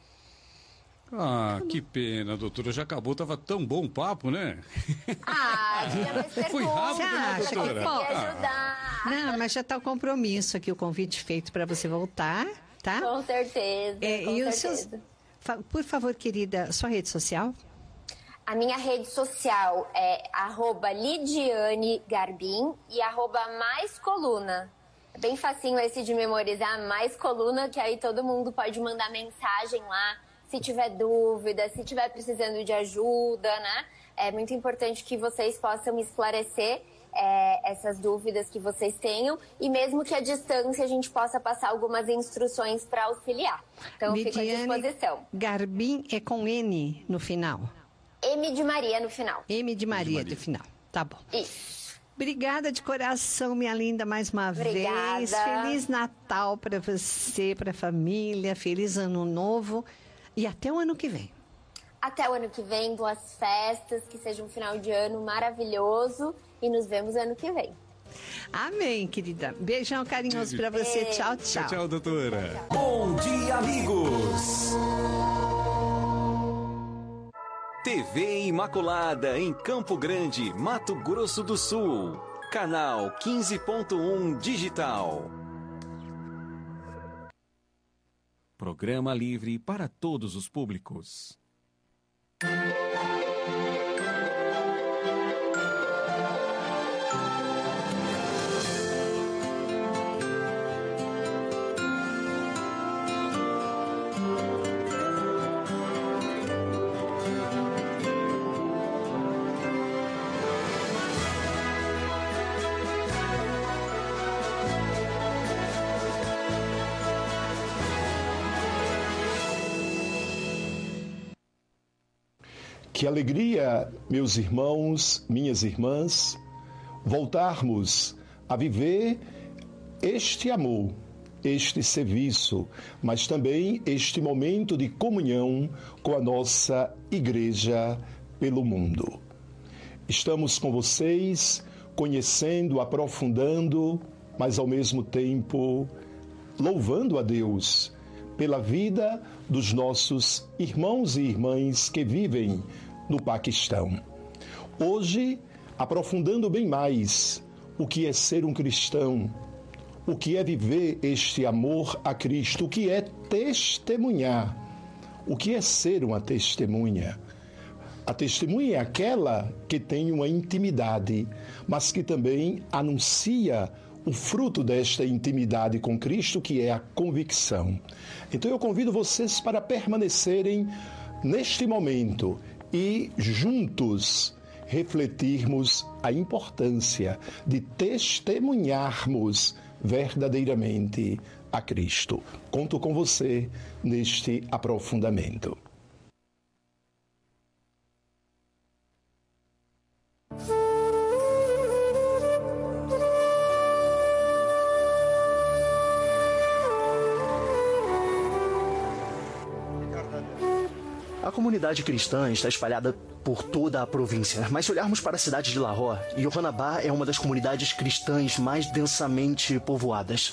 Ah, que pena, doutora. Já acabou, tava tão bom o papo, né?
Ah, tinha mais perguntas.
Foi rápido, né,
Você acha
doutora?
que, pô,
ajudar.
Não, mas já está o compromisso aqui, o convite feito para você voltar, tá?
Com certeza,
É,
com
e os
certeza.
seus, fa- por favor, querida, sua rede social?
A minha rede social é arroba Lidiane Garbim e arroba Mais Coluna. É bem facinho esse de memorizar, Mais Coluna, que aí todo mundo pode mandar mensagem lá, se tiver dúvida, se tiver precisando de ajuda, né? É muito importante que vocês possam esclarecer é, essas dúvidas que vocês tenham e mesmo que à distância a gente possa passar algumas instruções para auxiliar. Então, eu fico à disposição.
Garbim é com N no final.
M de Maria no final.
M de Maria, de final. Tá bom.
Isso.
Obrigada de coração, minha linda, mais uma
Obrigada.
vez. Feliz Natal para você, para a família. Feliz Ano Novo. E até o ano que vem.
Até o ano que vem, boas festas, que seja um final de ano maravilhoso e nos vemos ano que vem.
Amém, querida. Beijão carinhoso para você. Tchau, tchau.
Tchau, tchau, doutora.
Bom dia, amigos! T V Imaculada em Campo Grande, Mato Grosso do Sul. Canal quinze ponto um Digital. Programa livre para todos os públicos.
Que alegria, meus irmãos, minhas irmãs, voltarmos a viver este amor, este serviço, mas também este momento de comunhão com a nossa Igreja pelo mundo. Estamos com vocês, conhecendo, aprofundando, mas ao mesmo tempo louvando a Deus pela vida dos nossos irmãos e irmãs que vivem no Paquistão. Hoje, aprofundando bem mais o que é ser um cristão, o que é viver este amor a Cristo, o que é testemunhar, o que é ser uma testemunha. A testemunha é aquela que tem uma intimidade, mas que também anuncia o fruto desta intimidade com Cristo, que é a convicção. Então eu convido vocês para permanecerem neste momento e juntos refletirmos a importância de testemunharmos verdadeiramente a Cristo. Conto com você neste aprofundamento.
A comunidade cristã está espalhada por toda a província, mas se olharmos para a cidade de Lahore, Johannabad é uma das comunidades cristãs mais densamente povoadas.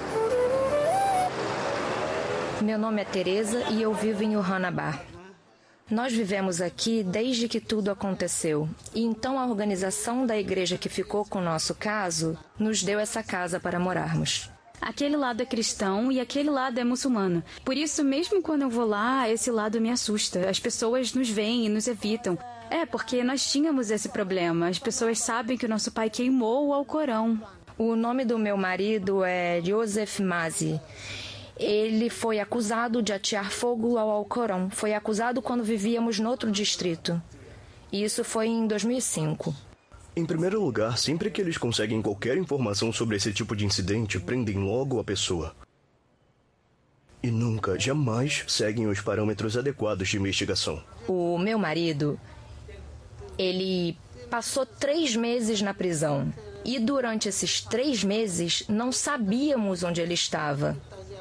Meu nome é Teresa e eu vivo em Johannabad. Nós vivemos aqui desde que tudo aconteceu, e então a organização da igreja que ficou com o nosso caso nos deu essa casa para morarmos.
aquele lado é cristão e aquele lado é muçulmano. Por isso, mesmo quando eu vou lá, esse lado me assusta. As pessoas nos veem e nos evitam. É, porque nós tínhamos esse problema. As pessoas sabem que o nosso pai queimou o Alcorão.
O nome do meu marido é Joseph Mazi. Ele foi acusado de atear fogo ao Alcorão. Foi acusado quando vivíamos no outro distrito. Isso foi em dois mil e cinco.
Em primeiro lugar, sempre que eles conseguem qualquer informação sobre esse tipo de incidente, prendem logo a pessoa. E nunca, jamais seguem os parâmetros adequados de investigação.
O meu marido, ele passou três meses na prisão. E durante esses três meses, não sabíamos onde ele estava.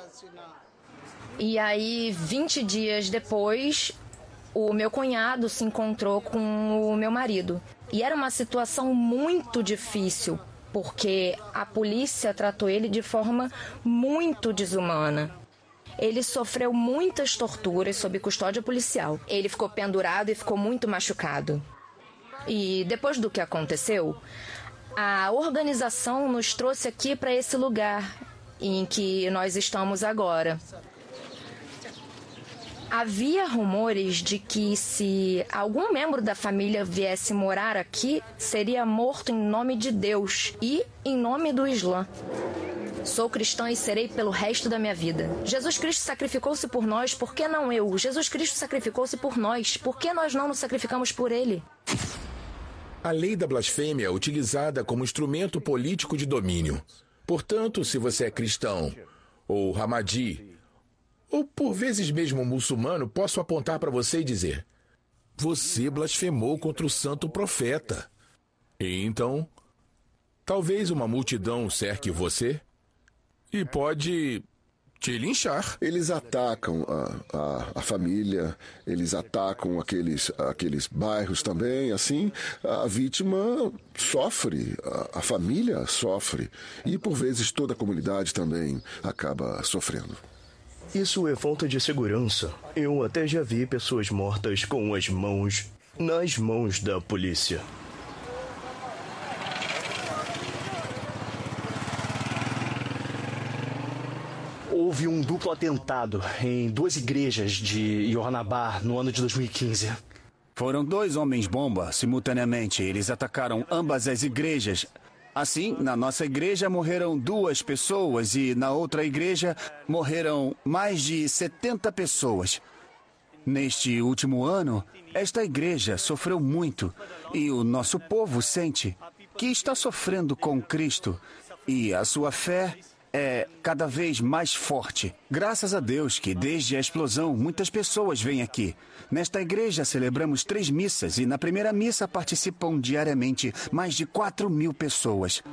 E aí, vinte dias depois, o meu cunhado se encontrou com o meu marido. E era uma situação muito difícil, porque a polícia tratou ele de forma muito desumana. Ele sofreu muitas torturas sob custódia policial. Ele ficou pendurado e ficou muito machucado. E depois do que aconteceu, a organização nos trouxe aqui para esse lugar em que nós estamos agora. Havia rumores de que se algum membro da família viesse morar aqui, seria morto em nome de Deus e em nome do Islã. Sou cristã e serei pelo resto da minha vida. Jesus Cristo sacrificou-se por nós, por que não eu? Jesus Cristo sacrificou-se por nós, por que nós não nos sacrificamos por ele?
A lei da blasfêmia é utilizada como instrumento político de domínio. Portanto, se você é cristão ou Hamadi, ou por vezes mesmo muçulmano, posso apontar para você e dizer: você blasfemou contra o santo profeta. E então, talvez uma multidão cerque você e pode te linchar.
Eles atacam a, a, a família, eles atacam aqueles, aqueles bairros também, assim, a vítima sofre, a, a família sofre e por vezes toda a comunidade também acaba sofrendo.
Isso é falta de segurança. Eu até já vi pessoas mortas com as mãos nas mãos da polícia. Houve um duplo atentado em duas igrejas de Johannabad no ano de dois mil e quinze.
Foram dois homens-bomba simultaneamente. Eles atacaram ambas as igrejas. Assim, na nossa igreja morreram duas pessoas e na outra igreja morreram mais de setenta pessoas. Neste último ano, esta igreja sofreu muito e o nosso povo sente que está sofrendo com Cristo e a sua fé é cada vez mais forte. Graças a Deus que desde a explosão muitas pessoas vêm aqui. Nesta igreja celebramos três missas e na primeira missa participam diariamente mais de quatro mil pessoas.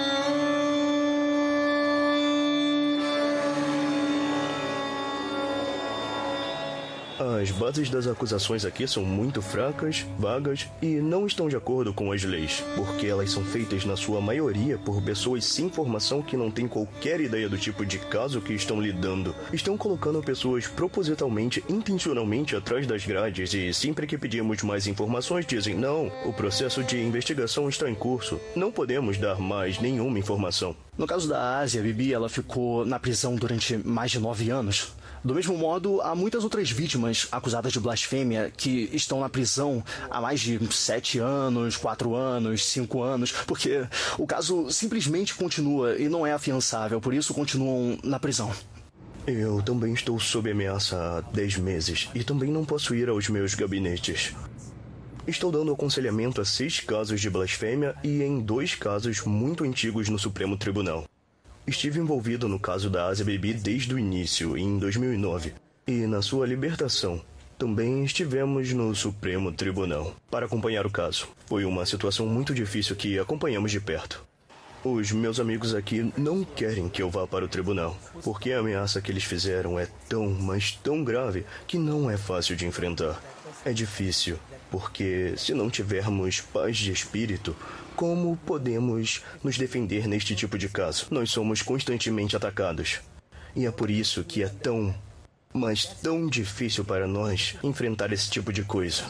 As bases das acusações aqui são muito fracas, vagas e não estão de acordo com as leis, porque elas são feitas na sua maioria por pessoas sem formação que não têm qualquer ideia do tipo de caso que estão lidando. Estão colocando pessoas propositalmente, intencionalmente atrás das grades e sempre que pedimos mais informações dizem: não, o processo de investigação está em curso, não podemos dar mais nenhuma informação. No caso da Asia Bibi, ela ficou na prisão durante mais de nove anos. Do mesmo modo, há muitas outras vítimas acusadas de blasfêmia que estão na prisão há mais de sete anos, quatro anos, cinco anos, porque o caso simplesmente continua e não é afiançável, por isso continuam na prisão. Eu também estou sob ameaça há dez meses e também não posso ir aos meus gabinetes. Estou dando aconselhamento a seis casos de blasfêmia e em dois casos muito antigos no Supremo Tribunal. Estive envolvido no caso da Asia Bibi desde o início, em dois mil e nove, e na sua libertação. Também estivemos no Supremo Tribunal para acompanhar o caso. Foi uma situação muito difícil que acompanhamos de perto. Os meus amigos aqui não querem que eu vá para o tribunal, porque a ameaça que eles fizeram é tão, mas tão grave que não é fácil de enfrentar. É difícil, porque se não tivermos paz de espírito, como podemos nos defender neste tipo de caso? Nós somos constantemente atacados. E é por isso que é tão, mas tão difícil para nós enfrentar esse tipo de coisa.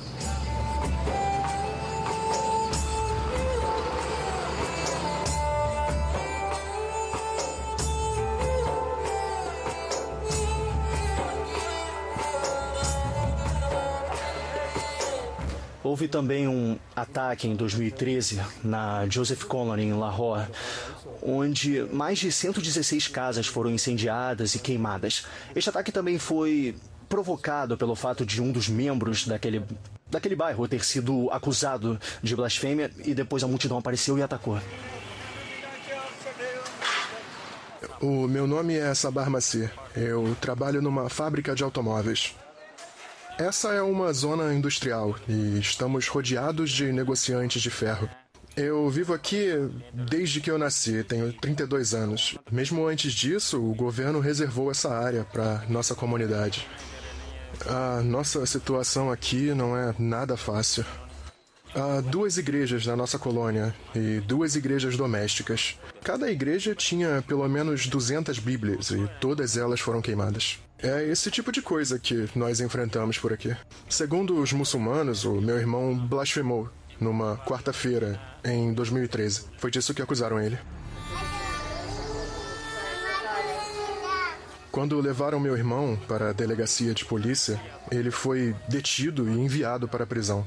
Houve também um ataque em dois mil e treze na Joseph Conlon, em Lahore, onde mais de cento e dezesseis casas foram incendiadas e queimadas. Este ataque também foi provocado pelo fato de um dos membros daquele, daquele bairro ter sido acusado de blasfêmia e depois a multidão apareceu e atacou.
O meu nome é Sabar Massir. Eu trabalho numa fábrica de automóveis. Essa é uma zona industrial e estamos rodeados de negociantes de ferro. Eu vivo aqui desde que eu nasci, tenho trinta e dois anos. Mesmo antes disso, o governo reservou essa área para nossa comunidade. A nossa situação aqui não é nada fácil. Há duas igrejas na nossa colônia e duas igrejas domésticas. Cada igreja tinha pelo menos duzentas Bíblias e todas elas foram queimadas. É esse tipo de coisa que nós enfrentamos por aqui. Segundo os muçulmanos, o meu irmão blasfemou numa quarta-feira em dois mil e treze. Foi disso que acusaram ele. Quando levaram meu irmão para a delegacia de polícia, ele foi detido e enviado para a prisão.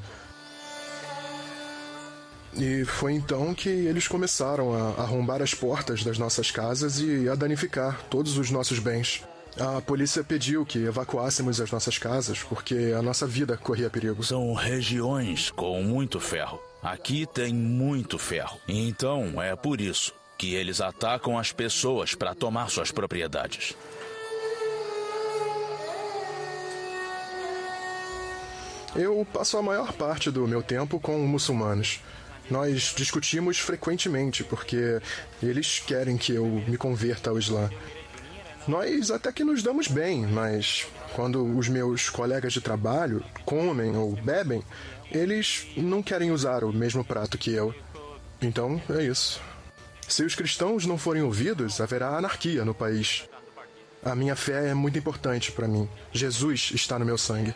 E foi então que eles começaram a arrombar as portas das nossas casas e a danificar todos os nossos bens. A polícia pediu que evacuássemos as nossas casas porque a nossa vida corria perigo.
São regiões com muito ferro. Aqui tem muito ferro. Então é por isso que eles atacam as pessoas para tomar suas propriedades.
Eu passo a maior parte do meu tempo com muçulmanos. Nós discutimos frequentemente porque eles querem que eu me converta ao Islã. Nós até que nos damos bem, mas quando os meus colegas de trabalho comem ou bebem, eles não querem usar o mesmo prato que eu. Então, é isso. Se os cristãos não forem ouvidos, haverá anarquia no país. A minha fé é muito importante para mim. Jesus está no meu sangue.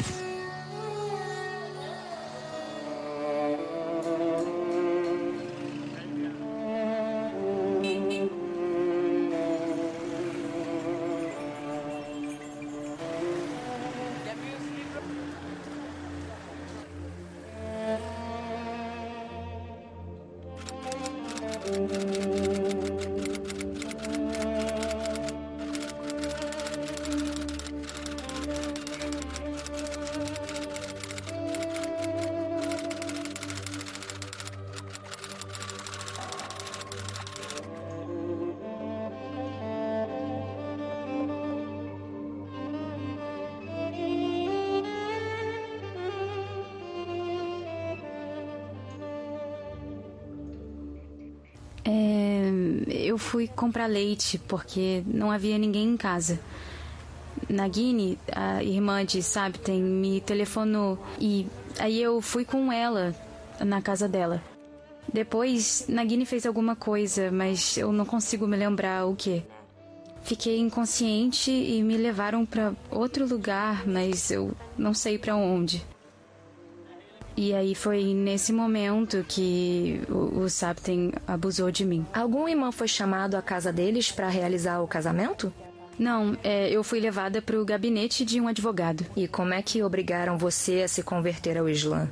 Eu fui comprar leite porque não havia ninguém em casa. Nagini, a irmã de Sabten, me telefonou e aí eu fui com ela na casa dela. Depois, Nagini fez alguma coisa, mas eu não consigo me lembrar o que. Fiquei inconsciente e me levaram para outro lugar, mas eu não sei para onde. E aí foi nesse momento que o, o Sabten abusou de mim.
Algum imã foi chamado à casa deles para realizar o casamento?
Não, é, eu fui levada para o gabinete de um advogado.
E como é que obrigaram você a se converter ao Islã?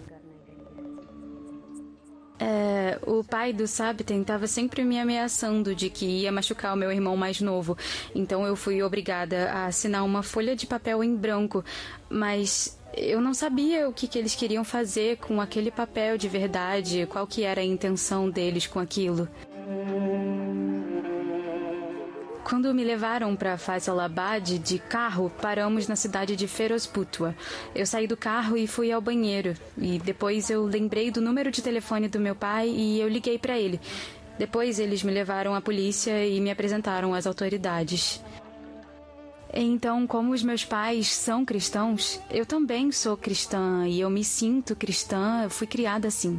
É, o pai do Sabten estava sempre me ameaçando de que ia machucar o meu irmão mais novo. Então eu fui obrigada a assinar uma folha de papel em branco. Mas eu não sabia o que, que eles queriam fazer com aquele papel de verdade, qual que era a intenção deles com aquilo. Quando me levaram para Faisalabad de carro, paramos na cidade de Ferozputwa. Eu saí do carro e fui ao banheiro. E depois eu lembrei do número de telefone do meu pai e eu liguei para ele. Depois eles me levaram à polícia e me apresentaram às autoridades. Então, como os meus pais são cristãos, eu também sou cristã e eu me sinto cristã, eu fui criada assim.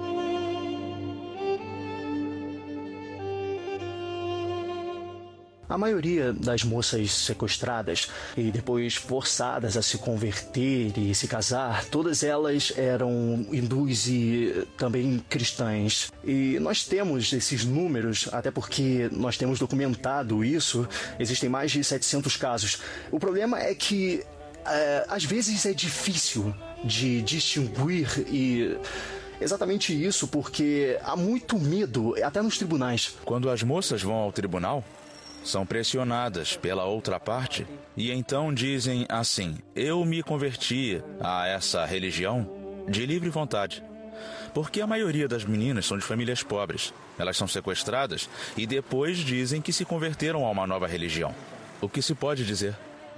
A A maioria das moças sequestradas e depois forçadas a se converter e se casar, todas elas eram hindus e também cristãs. E nós temos esses números, até porque nós temos documentado isso, existem mais de setecentos casos. O problema é que, é, às vezes, é difícil de distinguir e... Exatamente isso, porque há muito medo, até nos tribunais.
Quando as moças vão ao tribunal, são pressionadas pela outra parte e então dizem assim: eu me converti a essa religião de livre vontade. Porque a maioria das meninas são de famílias pobres. Elas são sequestradas e depois dizem que se converteram a uma nova religião. O que se pode dizer?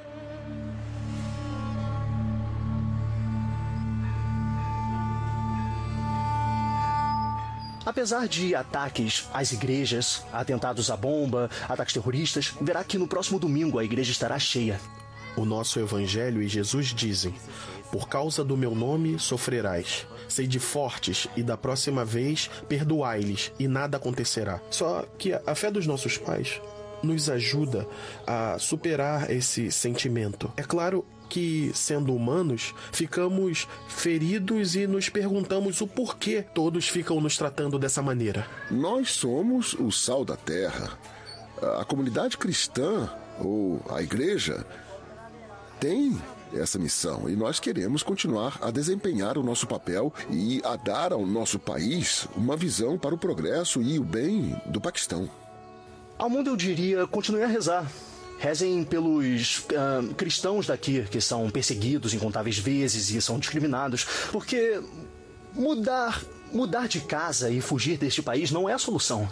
Apesar de ataques às igrejas, atentados à bomba, ataques terroristas, verá que no próximo domingo a igreja estará cheia.
O nosso evangelho e Jesus dizem: por causa do meu nome sofrerás. Sede fortes e da próxima vez perdoai-lhes e nada acontecerá. Só que a fé dos nossos pais nos ajuda a superar esse sentimento. É claro que, sendo humanos, ficamos feridos e nos perguntamos o porquê todos ficam nos tratando dessa maneira.
Nós somos o sal da terra. A comunidade cristã, ou a igreja, tem essa missão e nós queremos continuar a desempenhar o nosso papel e a dar ao nosso país uma visão para o progresso e o bem do Paquistão.
Ao mundo eu diria, continue a rezar. Rezem pelos uh, cristãos daqui, que são perseguidos incontáveis vezes e são discriminados, porque mudar, mudar de casa e fugir deste país não é a solução.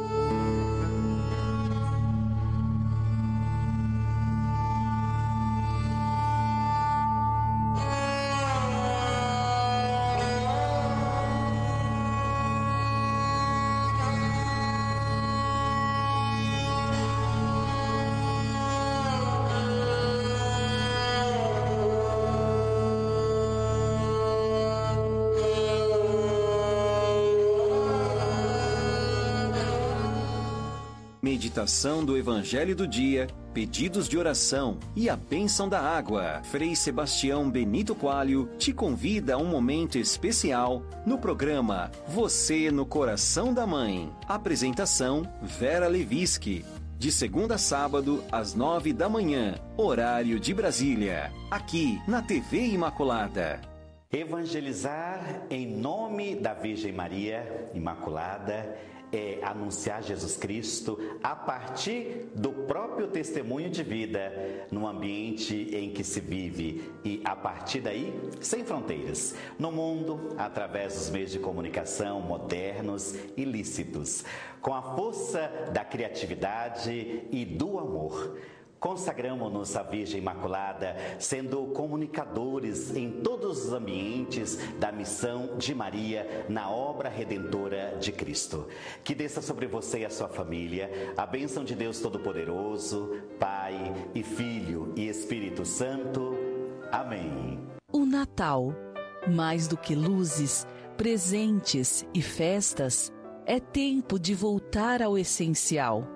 Meditação do Evangelho do Dia, pedidos de oração e a bênção da água. Frei Sebastião Benito Coelho te convida a um momento especial no programa Você no Coração da Mãe. Apresentação Vera Levinsky. De segunda a sábado, às nove da manhã, horário de Brasília. Aqui na T V Imaculada.
Evangelizar em nome da Virgem Maria Imaculada é anunciar Jesus Cristo a partir do próprio testemunho de vida no ambiente em que se vive e a partir daí sem fronteiras no mundo através dos meios de comunicação modernos e lícitos com a força da criatividade e do amor. Consagramos-nos à Virgem Imaculada, sendo comunicadores em todos os ambientes da missão de Maria na obra redentora de Cristo. Que desça sobre você e a sua família a bênção de Deus Todo-Poderoso, Pai e Filho e Espírito Santo. Amém.
O Natal, mais do que luzes, presentes e festas, é tempo de voltar ao essencial.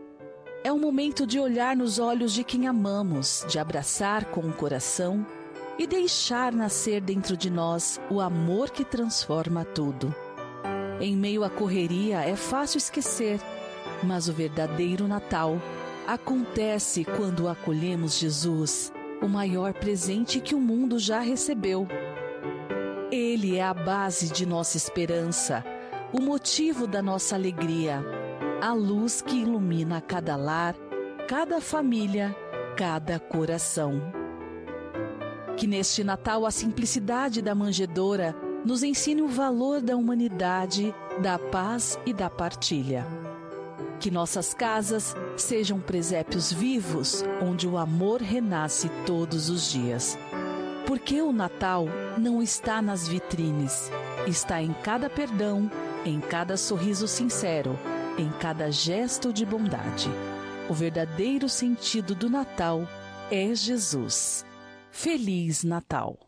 É um momento de olhar nos olhos de quem amamos, de abraçar com o coração e deixar nascer dentro de nós o amor que transforma tudo. Em meio à correria é fácil esquecer, mas o verdadeiro Natal acontece quando acolhemos Jesus, o maior presente que o mundo já recebeu. Ele é a base de nossa esperança, o motivo da nossa alegria, a luz que ilumina cada lar, cada família, cada coração. Que neste Natal a simplicidade da manjedoura nos ensine o valor da humanidade, da paz e da partilha. Que nossas casas sejam presépios vivos, onde o amor renasce todos os dias. Porque o Natal não está nas vitrines, está em cada perdão, em cada sorriso sincero, em cada gesto de bondade. O verdadeiro sentido do Natal é Jesus. Feliz Natal!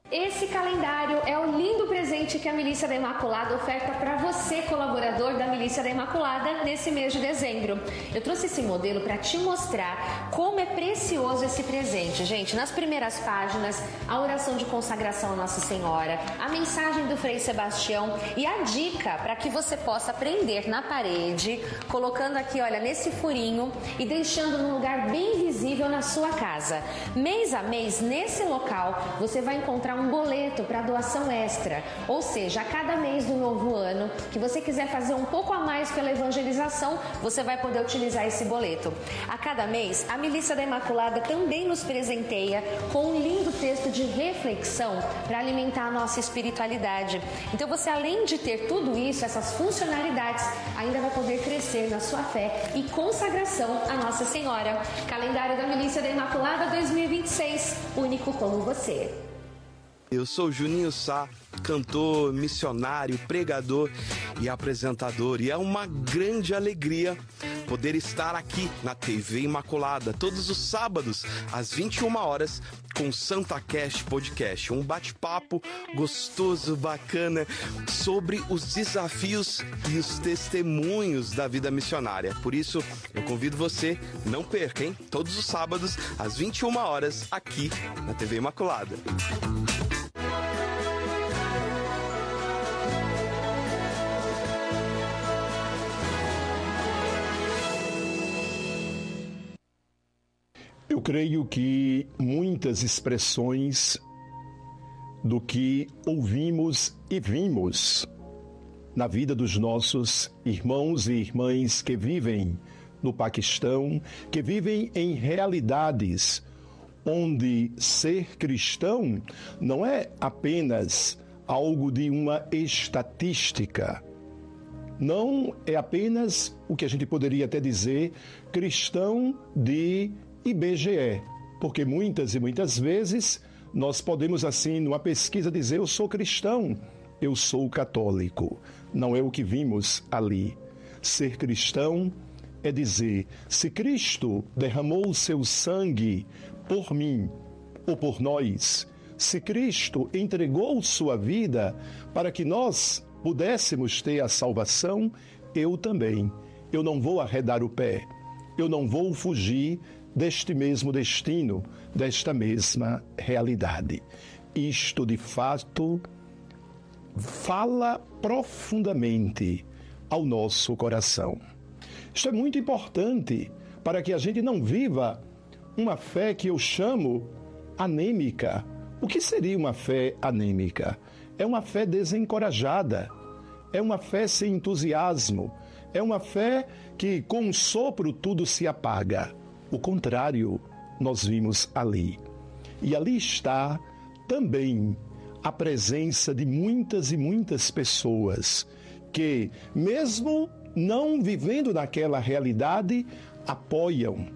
Esse calendário é o lindo presente que a Milícia da Imaculada oferta para você, colaborador da Milícia da Imaculada, nesse mês de dezembro. Eu trouxe esse modelo para te mostrar como é precioso esse presente. Gente, nas primeiras páginas, a oração de consagração à Nossa Senhora, a mensagem do Frei Sebastião e a dica para que você possa prender na parede, colocando aqui, olha, nesse furinho e deixando num lugar bem visível na sua casa. Mês a mês, nesse local, você vai encontrar um boleto para doação extra, ou seja, a cada mês do novo ano que você quiser fazer um pouco a mais pela evangelização, você vai poder utilizar esse boleto. A cada mês, a Milícia da Imaculada também nos presenteia com um lindo texto de reflexão para alimentar a nossa espiritualidade. Então você, além de ter tudo isso, essas funcionalidades, ainda vai poder crescer na sua fé e consagração à Nossa Senhora. Calendário da Milícia da Imaculada dois mil e vinte e seis, único como você.
Eu sou Juninho Sá, cantor, missionário, pregador e apresentador. E é uma grande alegria poder estar aqui na T V Imaculada todos os sábados às vinte e uma horas com Santa Cast Podcast. Um bate-papo gostoso, bacana sobre os desafios e os testemunhos da vida missionária. Por isso, eu convido você, não perca, hein? Todos os sábados às vinte e uma horas aqui na T V Imaculada.
Eu creio que muitas expressões do que ouvimos e vimos na vida dos nossos irmãos e irmãs que vivem no Paquistão, que vivem em realidades onde ser cristão não é apenas algo de uma estatística, não é apenas o que a gente poderia até dizer cristão de I B G E, porque muitas e muitas vezes nós podemos assim, numa pesquisa, dizer eu sou cristão, eu sou católico. Não é o que vimos ali. Ser cristão é dizer, se Cristo derramou o seu sangue por mim ou por nós, se Cristo entregou sua vida para que nós pudéssemos ter a salvação, eu também. Eu não vou arredar o pé, eu não vou fugir deste mesmo destino, desta mesma realidade. Isto, de fato, fala profundamente ao nosso coração. Isto é muito importante para que a gente não viva uma fé que eu chamo anêmica. O que seria uma fé anêmica? É uma fé desencorajada, é uma fé sem entusiasmo, é uma fé que com um sopro tudo se apaga. O contrário, nós vimos ali. E ali está também a presença de muitas e muitas pessoas que, mesmo não vivendo naquela realidade, apoiam,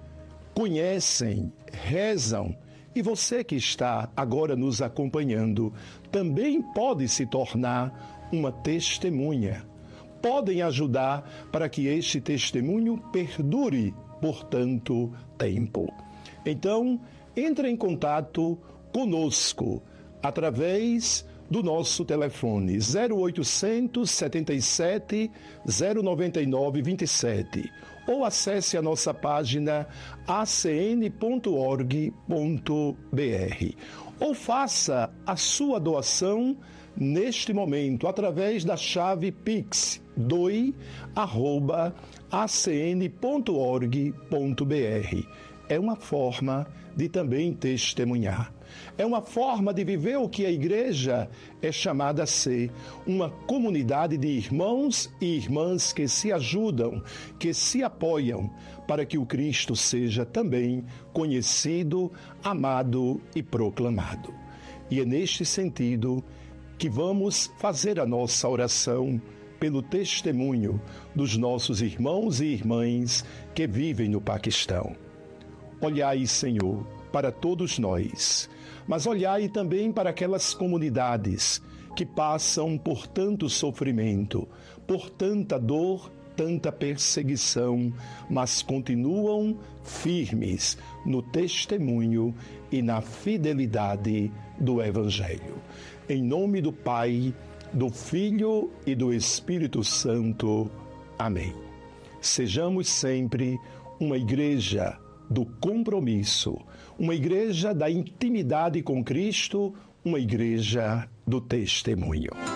conhecem, rezam. E você que está agora nos acompanhando também pode se tornar uma testemunha. Podem ajudar para que este testemunho perdure por tanto tempo. Então, entre em contato conosco através do nosso telefone zero oitocentos, setenta e sete, zero noventa e nove, vinte e sete ou acesse a nossa página a c n ponto org ponto b r ou faça a sua doação neste momento através da chave Pix doe arroba a c n ponto org ponto b r. É uma forma de também testemunhar. É uma forma de viver o que a igreja é chamada a ser, uma comunidade de irmãos e irmãs que se ajudam, que se apoiam, para que o Cristo seja também conhecido, amado e proclamado. E é neste sentido que vamos fazer a nossa oração pelo testemunho dos nossos irmãos e irmãs que vivem no Paquistão. Olhai, Senhor, para todos nós, mas olhai também para aquelas comunidades que passam por tanto sofrimento, por tanta dor tanta perseguição, mas continuam firmes no testemunho e na fidelidade do Evangelho. Em nome do Pai, do Filho e do Espírito Santo. Amém. Sejamos sempre uma igreja do compromisso, uma igreja da intimidade com Cristo, uma igreja do testemunho.